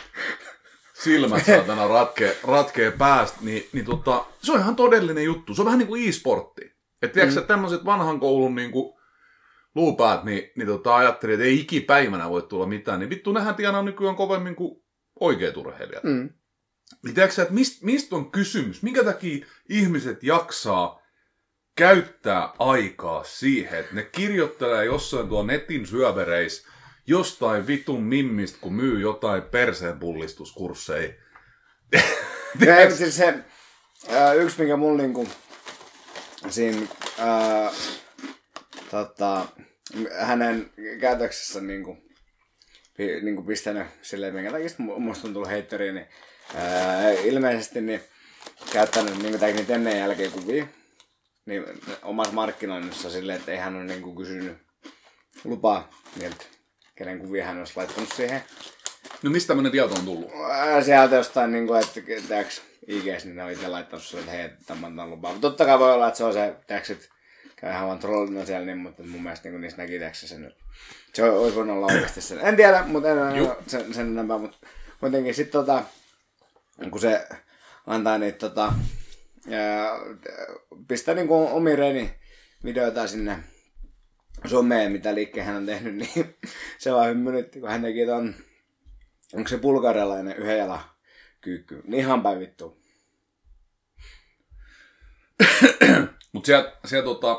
silmät saatana ratkee, ratkee päästä, niin, niin tota, se on ihan todellinen juttu. Se on vähän niin kuin e-sportti. Että tiedätkö, mm. tämmöiset vanhan koulun niin kuin luupäät, niin, niin tota, ajattelin, että ei ikipäivänä voi tulla mitään. Niin vittu, nehän tienaa nykyään kovemmin kuin oikeat urheilijat. Mm. Niin tiedätkö, että mistä mist on kysymys? Minkä takia ihmiset jaksaa käyttää aikaa siihen, että ne kirjoittelee jossain tuon netin syövereissä jostain vitun mimmistä, kun myy jotain perseenpullistuskursseja. Ja siis se ää, yksi, mikä mulla niinku siinä ää, tota, hänen käytöksessä niinku, pi, niinku pistänyt silleen, minkä takia musta on tullut heitteri, niin ää, ilmeisesti niin käyttänyt niinku tääkin ennen jälkeen kuvia niin omassa markkinoinnissa silleen, että ei hän ole niinku kysynyt lupaa niiltä, kenen kuvia hän olisi laittanut siihen. No mistä tämmönen tieto on tullut? Sieltä jostain, niin kuin, että teoks, I G:ssä niin ne on itse laittanut sulle, että hei, tämän on lupaa. Mutta totta kai voi olla, että se on se, teoks, että käy ihan vaan trollina siellä, niin, mutta mun mielestä niin niistä näki teoks sen. Se olisi voinut olla oikeasti sen. En tiedä, mutta en ole sen, sen enempää. Mutta kuitenkin sitten tota, kun se antaa niitä tota, ja, pistää niin kuin omi reeni videoita sinne someen, mitä liikkeen hän on tehnyt, niin se vaan hymynytti, kun hän teki ton, onko se bulgarialainen yhden jalan kyykky, niin ihan päin vittu. Mut siellä, siellä tota,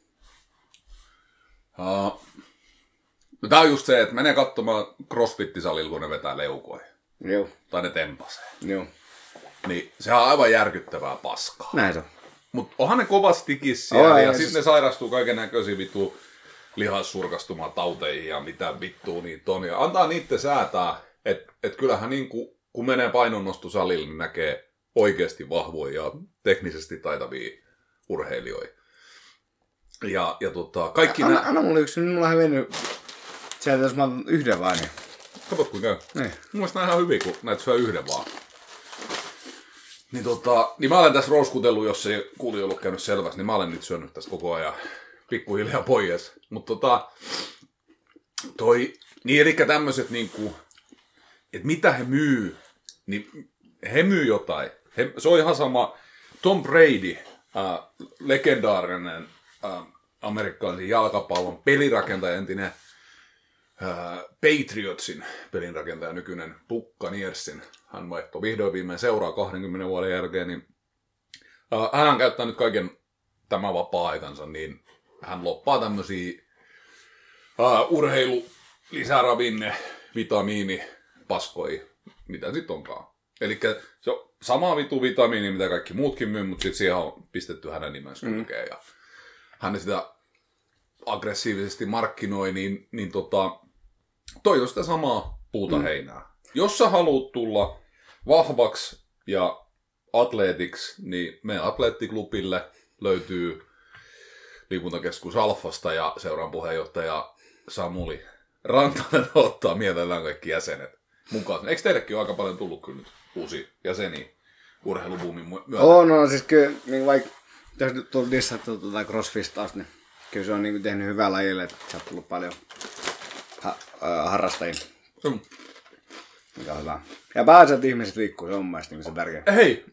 uh, no tää on just se, että menee katsomaan crossfit-salilla, kun ne vetää leukoja. Joo. Tai ne tempasee. Joo. Niin sehän on aivan järkyttävää paskaa. Näin se on. Mut onhan ne kovastikin siellä, oh, ja sitten siis... ne sairastuu kaiken näköisiä vittu lihassurkastumaan tauteihin ja mitä vittua niitä on. Ja antaa niitten säätää, että et kyllähän niin kuin, kun menee painonnostosalille, niin näkee oikeasti vahvoja ja teknisesti taitavia urheilijoita. Ja, ja tota, kaikki anna, nää... anna mulle yksi, niin mulla on hävennyt sieltä, jos mä otan yhden vaan. Niin... Katot kun käy. Niin. Mun mielestä nää ihan hyvin, kun näitä syö yhden vaan. Niin, tota, niin mä olen tässä rouskutellut, jos ei kuuli ollut käynyt selväksi, niin mä olen nyt syönyt tässä koko ajan pikkuhiljaa pois. Mutta tota, toi, niin eli tämmöiset niinku, että mitä he myy, niin he myy jotain. He, se on ihan sama, Tom Brady, äh, legendaarinen äh, amerikkalaisen jalkapallon pelirakentaja, entinen äh, Patriotsin pelinrakentaja, nykyinen Buccaneersin. Hän vaihtoi vihdoin viimein seuraa kahdenkymmenen vuoden jälkeen, niin äh, hän on käyttänyt kaiken tämän vapaa-aikansa, niin hän loppaa tämmöisiä äh, urheilu, lisäravinne, vitamiini, paskoja, mitä sit onkaan. Eli se on sama vitu vitamiini, mitä kaikki muutkin myy, mutta sitten siihen on pistetty hänen nimensä kylkeen. Mm. Ja hän sitä aggressiivisesti markkinoi, niin, niin tota, toi on sitä samaa puuta heinää. Mm. Jos sä haluat tulla vahvaksi ja atleetiksi, niin meidän atleettiklubille löytyy liikuntakeskus Alfasta ja seuran puheenjohtaja Samuli Rantanen ottaa mielellään kaikki jäsenet mukaan. Eikö teillekin ole aika paljon tullut kyllä nyt uusia jäseniä urheilubuumin myötä? On, no siis kyllä, niin vaikka jos nyt tuli dissattu tuota CrossFit taas, niin kyllä se on niin tehnyt hyvää lajille, että se on tullut paljon ha- äh, harrastajia. Mm. Mikä on hyvä. Ja pääsee, että ihmiset liikkuu, se on mun mielestä niin se tärkeä. Hei!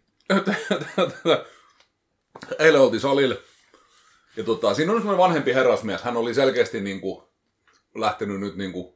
Eilen oltiin salille. Ja tota, siinä on semmoinen vanhempi herrasmies. Hän oli selkeästi niinku lähtenyt nyt niinku,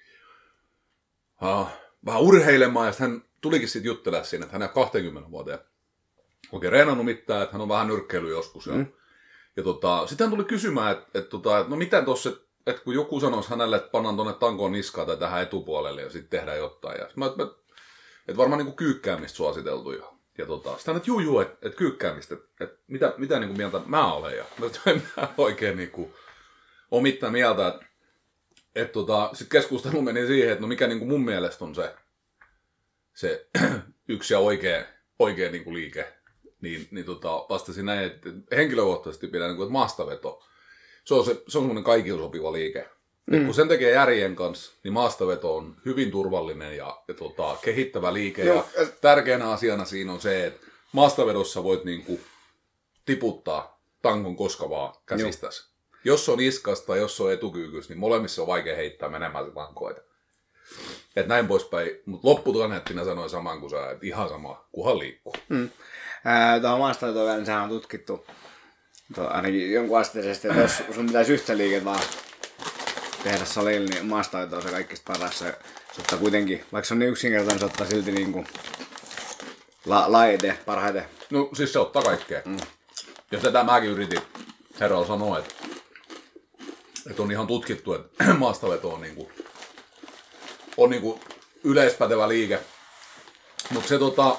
uh, vähän urheilemaan. Ja hän tulikin sitten juttelemaan siinä, että hän on kaksikymmentä vuoteen oikein reenannut mitään, että hän on vähän nyrkkeily joskus. Ja, mm. ja tota, sitten hän tuli kysymään, että et, tota, et, no miten tossa, että et kun joku sanoisi hänelle, että pannaan tuonne tankoon niskaa tai tähän etupuolelle ja sitten tehdään jotain. Ja mä, mä, että varmaan niinku kyykkäämistä suositeltu. Ja, ja tota, sitten hän, että juu juu, että et kyykkäämistä, että et, mitä, mitä niinku mieltä mä olen. Ja mä oikein niinku ole mitään mieltä. Että et, tota, sitten keskustelu meni siihen, että no mikä niinku mun mielestä on se, se yksi ja oikea, oikea niinku liike. Niin, niin tota, vastasin näin, että henkilökohtaisesti pidän niinku, että maastaveto. Se on, se, se on semmoinen kaikille sopiva liike. Mm. Kun sen tekee järjen kanssa, niin maastaveto on hyvin turvallinen ja, ja tota, kehittävä liike. Joo. Ja tärkeänä asiana siinä on se, että maastavedossa voit niinku tiputtaa tankon koska vaan käsistäsi. Jos on iskasta tai jos on etukyykys, niin molemmissa on vaikea heittää menemään se tankoita. Että näin poispäin. Mutta lopputuonnettina sanoin saman kuin sä, että ihan sama, kunhan liikkuu. Mm. Äh, Tuohon maastavetoon sehän on tutkittu tuo, ainakin jonkun asteisesti, että jos sun pitäisi yhtä liiket vaan tehdä salilla, niin maastaveto on se kaikista paras. Se, se ottaa kuitenkin, vaikka se on niin yksinkertainen, se ottaa silti niin kuin la, laite parhaiten. No siis se ottaa kaikkea. Mm. Ja tätä mäkin yritin herralla sanoa, että, että on ihan tutkittu, että maastaveto on, niin kuin, on niin kuin yleispätevä liike. Mutta se tota...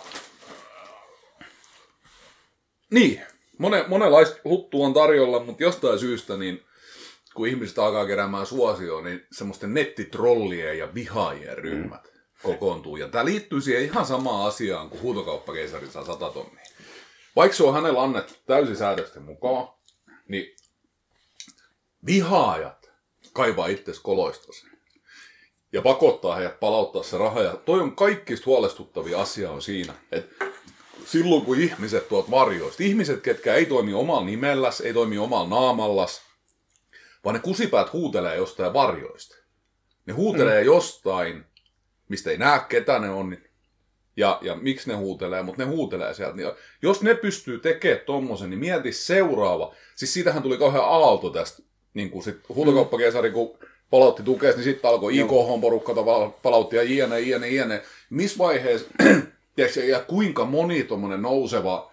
Niin, Mone, monenlaista huttua on tarjolla, mutta jostain syystä, niin kun ihmiset alkaa keräämään suosioon, niin semmoisten nettitrollien ja vihaajien ryhmät mm. kokoontuu. Ja tämä liittyy siihen ihan samaan asiaan, kun huutokauppakeisari saa sata tonnia. Vaikka se on hänellä annettu täysisäädösten mukaan, niin vihaajat kaivaa itsesi koloistasi ja pakottaa heidät palauttaa se raha. Ja toi on kaikista huolestuttavia asia on siinä, että silloin kun ihmiset tuot varjoista, ihmiset, ketkä ei toimi omalla nimelläs, ei toimi omalla naamallas, vaan ne kusipäät huutelee jostain varjoista. Ne huutelee mm. jostain, mistä ei näe ketä ne on, ja, ja miksi ne huutelee, mutta ne huutelee sieltä. Niin jos ne pystyy tekemään tommosen, niin mieti seuraava. Siis siitähän tuli kauhean aalto tästä, niin kuin sit huutokauppakeisari, kun palautti tukea, niin sitten alkoi I K H-porukka palautti ja jne, jne, jne. Missä vaiheessa... Ja kuinka moni tommonen nouseva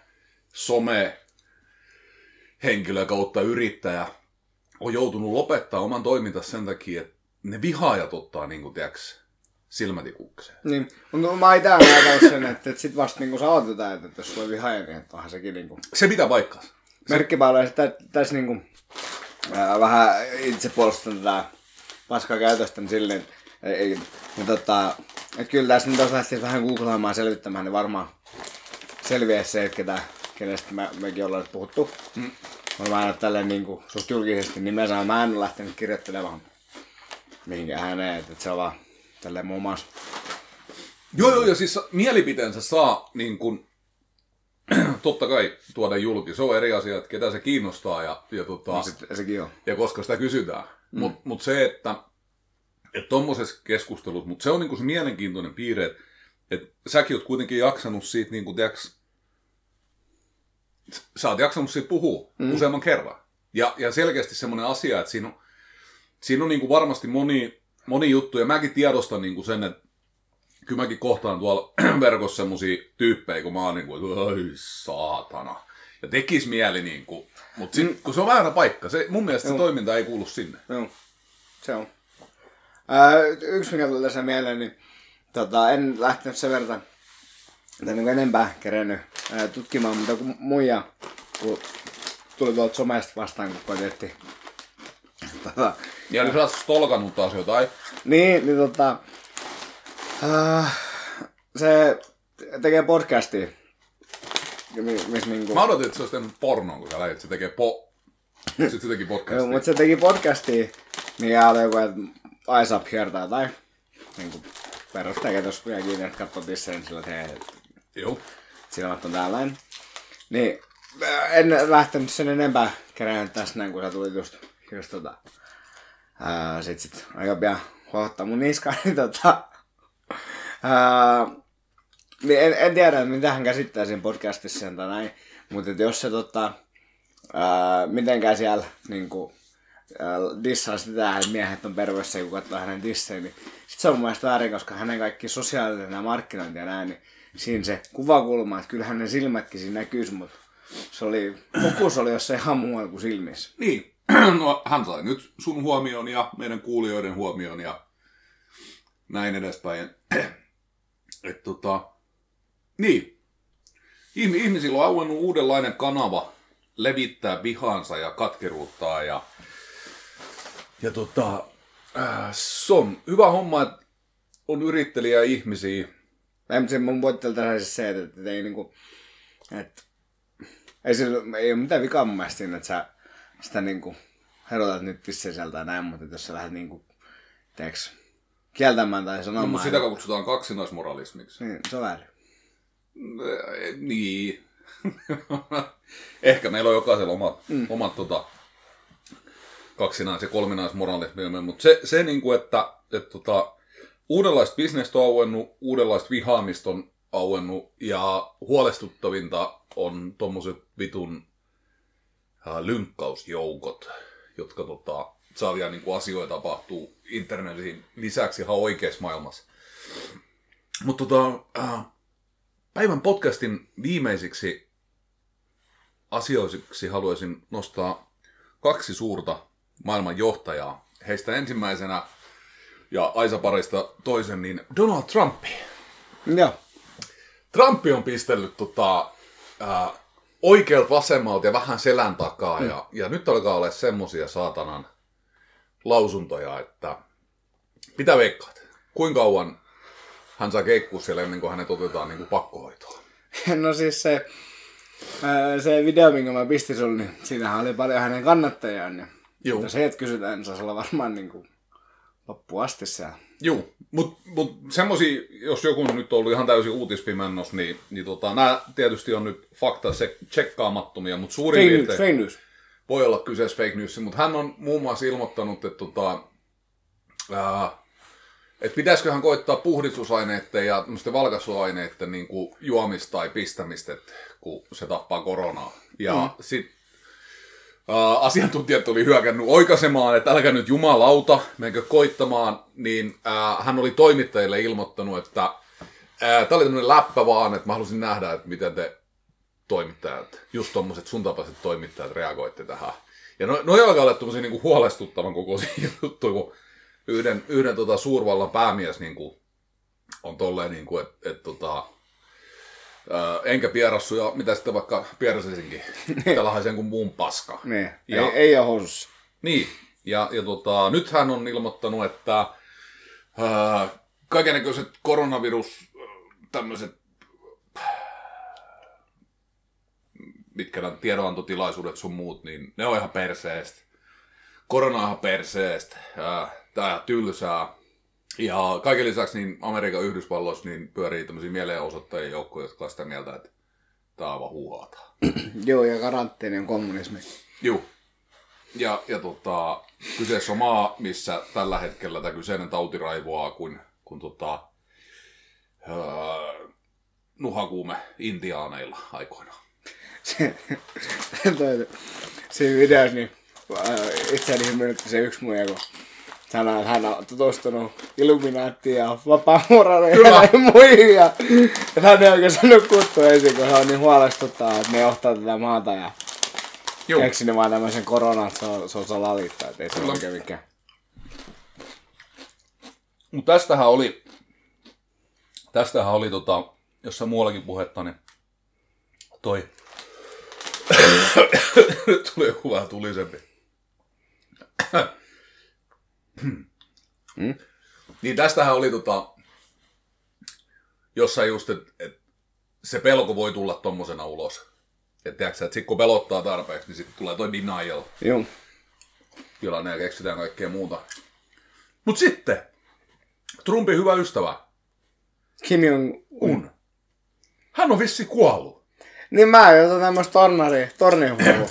some-henkilö kautta yrittäjä on joutunut lopettaa oman toimintansa sen takia, että ne vihaajat ottaa niin kuin, tiiäks, silmätikukseen. Niin, mutta mä itse ajatellut sen, että, että sit vasta niin saatetaan, että jos sulla on vihaaja, niin onhan sekin niin kuin... Se pitää paikkaansa. Merkkipäällä, että tässä niin kuin, äh, vähän itse puolustan tätä paskaa käytöstä, niin silleen, ei, niin tota... Että kyllä tässä nyt jos lähtisi vähän googlaamaan selvittämään, niin varmaan selviäisi se, että ketä, kenestä me, mekin ollaan puhuttu. Mm. Mä en ole tälleen niin kuin suht julkisesti nimensä, mä en ole lähtenyt kirjoittelemaan mihinkään häneen, että se on vaan tälleen muun muassa. Joo, joo, ja siis mielipiteensä saa niin kuin, totta kai tuoda julki. Se on eri asia, että ketä se kiinnostaa ja, ja, tota, no, sit, sekin on. Ja koska sitä kysytään. Mm. Mutta mut se, että Että tommosessa keskustelussa, mutta se on niinku se mielenkiintoinen piirre, että et säkin oot kuitenkin jaksanut siitä, niinku, tiiäks, sä oot jaksanut siitä puhua mm. useamman kerran. Ja, ja selkeästi semmoinen asia, että siinä on, siinä on niinku varmasti moni, moni juttu, ja mäkin tiedostan niinku sen, että kyllä mäkin kohtaan tuolla verkossa semmosia tyyppejä, kun mä oon niinku, että ai saatana. Ja tekis mieli niinku, mutta mm. kun se on väärä paikka, se, mun mielestä se toiminta ei kuulu sinne. Joo, se on. Ää, yksi mikä tuli tässä mieleen, niin tota, en lähtenyt sen verran niin enempää kerennyt ää, tutkimaan, mutta kun muija kun tuli tuolta somesta vastaan, kun koitettiin tota, ja eli sä oot stolkannut taas jotain. Niin, niin tota... Uh, se tekee podcastia. Miss, niinku... Mä odotin, että se olisi tehnyt pornon, kun sä lähdit, se tekee po... Sitten se teki podcastia. Joo, mutta se teki podcastia, mikä oli joku, että Eyes Up Here tai jotain. Niinku perustekee tuossa vielä kiinni, että katsoo tisseen sillä, että hei, Joo. silmät on tällainen. Niin, en lähtenyt sen enempää kerään tässä näin, kun sä tulit just, just tota... Ää, sit sit aika pian huohottaa mun niskaan, niin tota... Ää, niin en, en tiedä, mitä hän käsittää siinä podcastissa tai näin, mutta jos se tota... Ää, mitenkään siellä niinku... Ää, dissaa sitä, että miehet on pervössä, kun katsoo hänen dissejä, niin sit se on mun mielestä väärin, koska hänen kaikki sosiaalinen ja markkinointi ja näin, niin siinä se kuvakulma, että kyllähän ne silmätkin siinä näkyisi, mutta se oli, fokus oli jossain ihan muualla kuin silmissä. Niin, no hän sai nyt sun huomioon ja meidän kuulijoiden huomioon ja näin edespäin. Et tota, niin, ihmisillä on auennut uudenlainen kanava levittää vihaansa ja katkeruuttaa ja, ja tota, äh, se on hyvä homma, että on yrittelijä ihmisiä. Ei, mutta se mun pointtelta siis se, että, että ei niinku, että ei, se, ei ole mitään vikaa mun mielestä siinä, että sä sitä niinku herotat nyt pisseen sieltä ja näin, mutta jos sä lähdet niinku, teeks, kieltämään tai sanomaan. No, mutta sitä kutsutaan kaksinaismoralismiksi. Niin, se on väärin. Niin. Ehkä meillä on jokaisella omat, mm. omat tota, kaksinais- ja kolminaismoralismia, mutta se, se niinku, että, että tota, uudenlaista bisnestä on auennut, uudenlaista vihaamista on auennut ja huolestuttavinta on tommoset vitun äh, lynkkausjoukot, jotka tota, saa vielä niinku asioita tapahtuu internetin lisäksi ihan oikeassa maailmassa. Mutta tota, äh, päivän podcastin viimeisiksi asioisiksi haluaisin nostaa kaksi suurta maailman johtajaa. Heistä ensimmäisenä ja Aisa-parista toisen, niin Donald Trump. Joo. Trump on pistellyt tota, ää, oikealta vasemmalta ja vähän selän takaa. Mm. Ja, ja nyt alkaa olla semmosia saatanan lausuntoja, että mitä veikkaat? Kuinka kauan hän saa keikkua siellä ennen kuin hänet otetaan niin kuin pakkohoitoon? No siis se, se video, minkä mä pistin sulle, niin siinähän oli paljon hänen kannattajiaan. Ja mutta se, että kysytään, niin saisi olla varmaan niin kuin loppuun asti siellä. Joo, mutta mut semmosia, jos joku on nyt ollut ihan täysin uutispimennos, niin, niin tota, nämä tietysti on nyt fakta tsekkaamattomia, mutta suurin fake piirtein fake news. Voi olla kyseessä fake news, mutta hän on muun muassa ilmoittanut, että, tota, ää, että pitäisiköhän koittaa puhdistusaineiden ja valkaisuaineiden niin kuin juomista tai pistämistä, että, kun se tappaa koronaa. Ja mm. sitten Uh, asiantuntijat oli hyökännyt oikaisemaan, että älkää nyt jumalauta, menkö koittamaan, niin uh, hän oli toimittajille ilmoittanut, että uh, tämä oli tämmöinen läppä vaan, että mä halusin nähdä, että miten te toimittajat, just tommoset sun tapaiset toimittajat reagoitte tähän. Ja no, no alkaa olla tommosia niinku huolestuttavan kokoisia juttuja, kun yhden, yhden tota suurvallan päämies niinku on tolleen, niinku, että et, tota, Öö, enkä pierassu, ja mitä sitten vaikka pierasisinkin, tällaisen kuin muun paska. Niin, ja, ei, ei ole housussa. Niin, ja, ja tota, nyt hän on ilmoittanut, että öö, kaikennäköiset koronavirus, tämmöiset, mitkä nämä tiedonantotilaisuudet sun muut, niin ne on ihan perseestä. Korona on ihan perseestä, tää tylsää. Ja kaiken lisäksi niin Amerikan Yhdysvalloissa niin pyörii tämmöisiä mielenosoittajien joukkoja, jotka on sitä mieltä, että tää on vaan huuhaata. Joo, ja karanteeni on kommunismi. Joo. Ja, ja tota, kyseessä on maa, missä tällä hetkellä tämä kyseinen tauti raivoaa kuin, kuin tota, öö, nuhakuume intiaaneilla aikoinaan. se, toi, siinä videossa niin itseäni hymyilytti se yksi muija, kun sanoi, että hän on tutustunut Illuminaattiin ja vapaamuurareihin ja näin muihin. Ja, ja hän ei oikein sanonut kuttua ensin, kun se on niin huolestuttaa, että ne johtaa tätä maata. Ja keksi ne vaan tämmöisen koronan, että se on, se on salaliittaa, että ei se ole oikein mikään. Mutta tästähän oli, tästähän oli tota, jossain muuallakin puhetta, niin toi, nyt tuli joku vähän tulisempi. Mm? Niin tästähän oli tota, jossain just, että et se pelko voi tulla tommosena ulos. Että tiedätkö, että sit kun pelottaa tarpeeksi, niin sitten tulee toi denial. Joo. Jolla ne keksitään kaikkea muuta. Mut sitten, Trumpin hyvä ystävä. Kim Jong-un. Hän on vissi kuollut. Niin mä jotain tämmöstä tornaria, tornihuolua.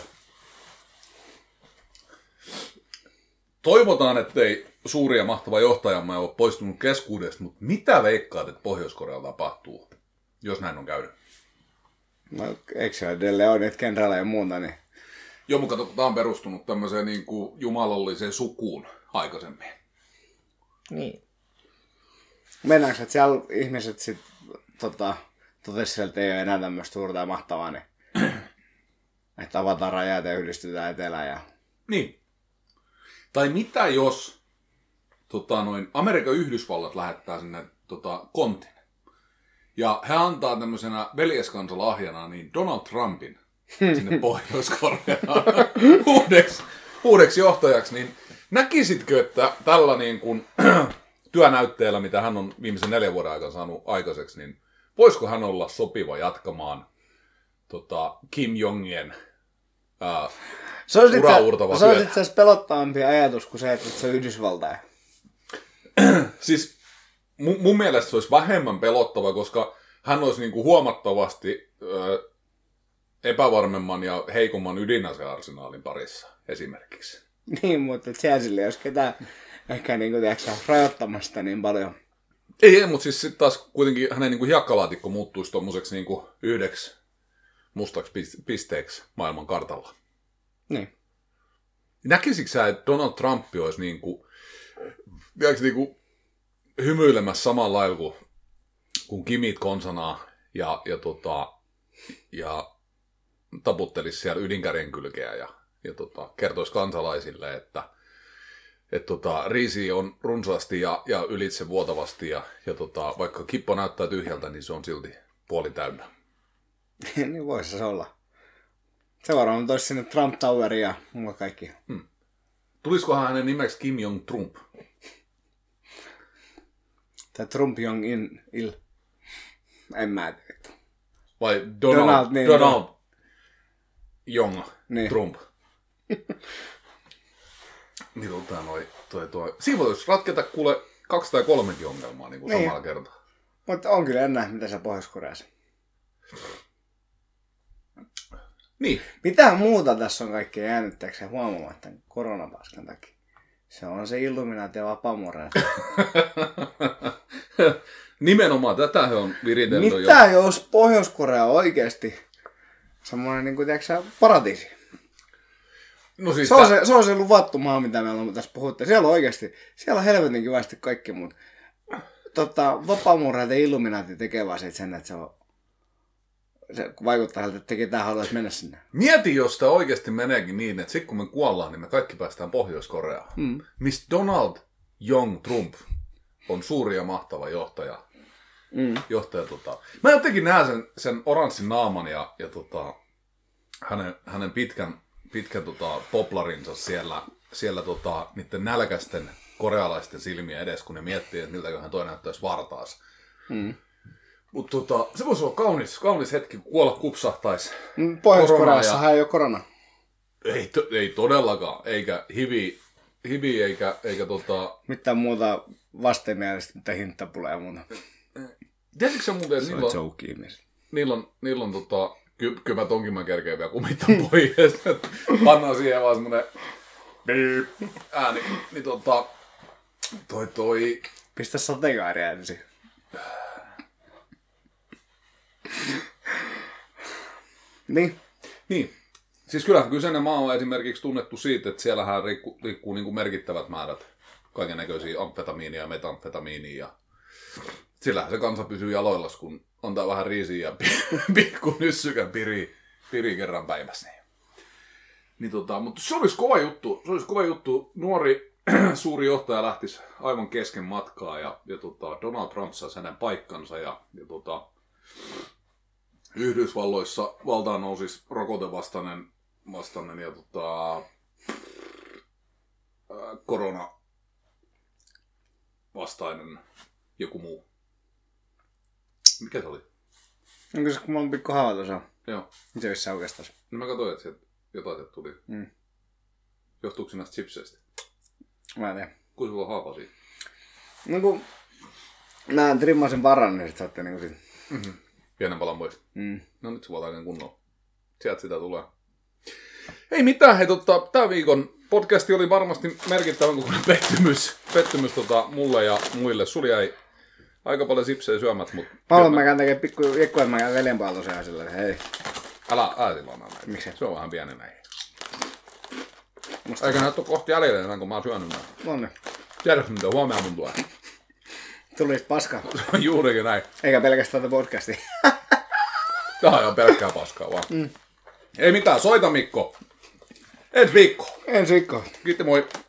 Toivotaan, ettei suuri ja mahtava johtajamme ole poistunut keskuudesta, mutta mitä veikkaat, että Pohjois-Korealla tapahtuu, jos näin on käynyt? No, eikö se edelleen ole niitä kenraaleja ja muuta, niin... Joo, mutta tämä on perustunut tämmöiseen niin kuin jumalalliseen sukuun aikaisemmin. Niin. Mennäänkö, että siellä ihmiset sitten tota, totesivat, että ei ole enää tämmöistä suurta ja mahtavaa, niin että avataan rajat ja yhdistytään etelään ja... Niin. Tai mitä jos tota, noin, Amerikan Yhdysvallat lähettää sinne tota, kontin ja he antaa tämmöisenä veljeskansalahjana niin Donald Trumpin sinne Pohjois-Koreaan uudeksi, uudeksi johtajaksi, niin näkisitkö, että tällä niin kuin, työnäytteellä, mitä hän on viimeisen neljän vuoden aikana saanut aikaiseksi, niin voisiko hän olla sopiva jatkamaan tota, Kim Jongien ää, se olisi itse ura-uurtavaa työtä? asiassa pelottavampi ajatus kuin se, että se on Yhdysvaltain. Siis mun, mun mielestä se olisi vähemmän pelottava, koska hän olisi niin kuin huomattavasti ö, epävarmemman ja heikomman ydinasearsenaalin parissa esimerkiksi. Niin, mutta siellä sille ei olisi ketään ehkä niin kuin, tiedätkö, rajoittamasta niin paljon. Ei, ei mutta siis sitten taas kuitenkin hänen niin kuin hiekkalaatikko muuttuisi tommoseksi niin kuin yhdeksi mustaksi pisteeksi maailman kartalla. Niin. Näkisikö sä, että Donald Trump olisi niin kuin, tiedätkö, niin kuin hymyilemässä samalla lailla kuin, kuin Kimit konsanaa ja, ja, tota, ja taputtelisi siellä ydinkärjen kylkeä ja, ja tota, kertoisi kansalaisille, että et tota, riisi on runsaasti ja, ja ylitse vuotavasti ja, ja tota, vaikka kippo näyttää tyhjältä, niin se on silti puoli täynnä. Niin voisi se olla. Se varmaan toisi sinne Trump Toweri ja muuta kaikki. Hmm. Tulisikohan hänen nimeksi Kim Jong-Trump? Tai Trump Jong-il. En mä tiedä. Vai Donald, Donald, niin, Donald Jong niin. Trump? Niin tota noi, toi, toi. Siinä voisi ratketa kuule kaksi tai kolmekin ongelmaa niin kuin niin. samalla kertaa. Mutta on kyllä ennä, mitä se Pohjois-Koreassa. Niin. Mitä muuta tässä on kaikkea jäänyt tekseen huomaamatta koronapaskan takia? Se on se Illuminaati ja vapaamuoreus. Nimenomaan tätä he on viritelty. Mitä jo. Jos Pohjois-Korea on oikeasti semmoinen, niin kuin tiedätkö, paratiisi? No siis se, on tä... se, se on se luvattu maa, mitä me ollaan tässä puhuttu. Siellä on oikeasti, siellä on helvetin kivasti kaikki, mutta tota, vapaamuoreus ja Illuminaati tekee vaan sen, että se on se vaikuttaa siltä, että teki tää haluaisi mennä sinne. Mieti, jos tämä oikeasti meneekin niin, että sitten kun me kuollaan, niin me kaikki päästään Pohjois-Koreaan. Mm. Missä Donald Jong Trump on suuri ja mahtava johtaja. Mm. johtaja tota. Mä jotenkin näen sen, sen oranssin naaman ja, ja tota, hänen, hänen pitkän, pitkän tota, poplarinsa siellä, siellä tota, niiden nälkäisten korealaisten silmiä edes, kun ne miettii, että miltäköhän toi näyttäisi vartaas. Mm. Mutta tota, se voisi olla kaunis, kaunis hetki, kun kuolla kupsahtaisi. Pohjois-Koreassahan ja... ei ole korona. Ei, to, ei todellakaan, eikä hivi, hivi eikä, eikä tota... Mitään muuta vastenmielistä, mitä hinttapulee ja muuta. Tiesitkö sä muuten, että se niillä on, joke, niillä on, niillä on tota, ky, kyllä mä tonkin mä kerkeen vielä kumittaa pois, pannaan siihen vaan semmonen ääni, niin tota, toi toi... Pistä sateenkaaria ensin. Niin. Niin. Siis kyllähän kyseinen maa on esimerkiksi tunnettu siitä, että siellähän liikkuu, liikkuu niin kuin merkittävät määrät kaikennäköisiä amfetamiinia ja metamfetamiinia. Ja sillähän se kansa pysyy jaloillas, kun antaa vähän riisiä ja pikku nyssykän piri, piri kerran päivässä. Niin tota, mutta se olisi kova juttu. Se olisi kova juttu. Nuori suuri johtaja lähtisi aivan kesken matkaa ja, ja tota, Donald Trump saisi hänen paikkansa ja, ja tota, Yhdysvalloissa valtaan nousisi rokotevastainen vastainen ja tota, ää, korona, vastainen joku muu. Mikä se oli? Onko se, kun mulla on pikku haava tuossa? Joo. Se olisi oikeastaan. No mä katsoin, että sieltä jotain sieltä tuli. Mm. Johtuuko se näistä chipseistä? Mä en tiedä. Kun sulla on haava siitä? No kun mä trimmasin varan, niin sit saatte niinku sit. Mm-hmm. Pienen palan pois. Mm. No nyt se voi oikein kunnolla. Sieltä sitä tulee. Ei mitään, hei totta, tää viikon podcasti oli varmasti merkittävän kokoinen pettymys, pettymys tota, mulle ja muille. Sulla jäi aika paljon sipsejä syömät, mutta... Paljon mä käyn tekemään pikku jekkuja, mä käyn veljenpaaltosia sillä, hei. Älä, älä silloin näin. Miksi? Se on vähän pieni näin. Musta eikä näyttö kohti jäljellä enää, kun mä oon syönyt näin. Nonne. Tiedätkö mitä huomenna mun tulee? Tulis paska. Juurikin näin. Eikä pelkästään tätä podcastia. Tää on ihan pelkkää paskaa vaan. Mm. Ei mitään, soita Mikko. Ensi viikko. Ensi viikko. Kiitti, moi.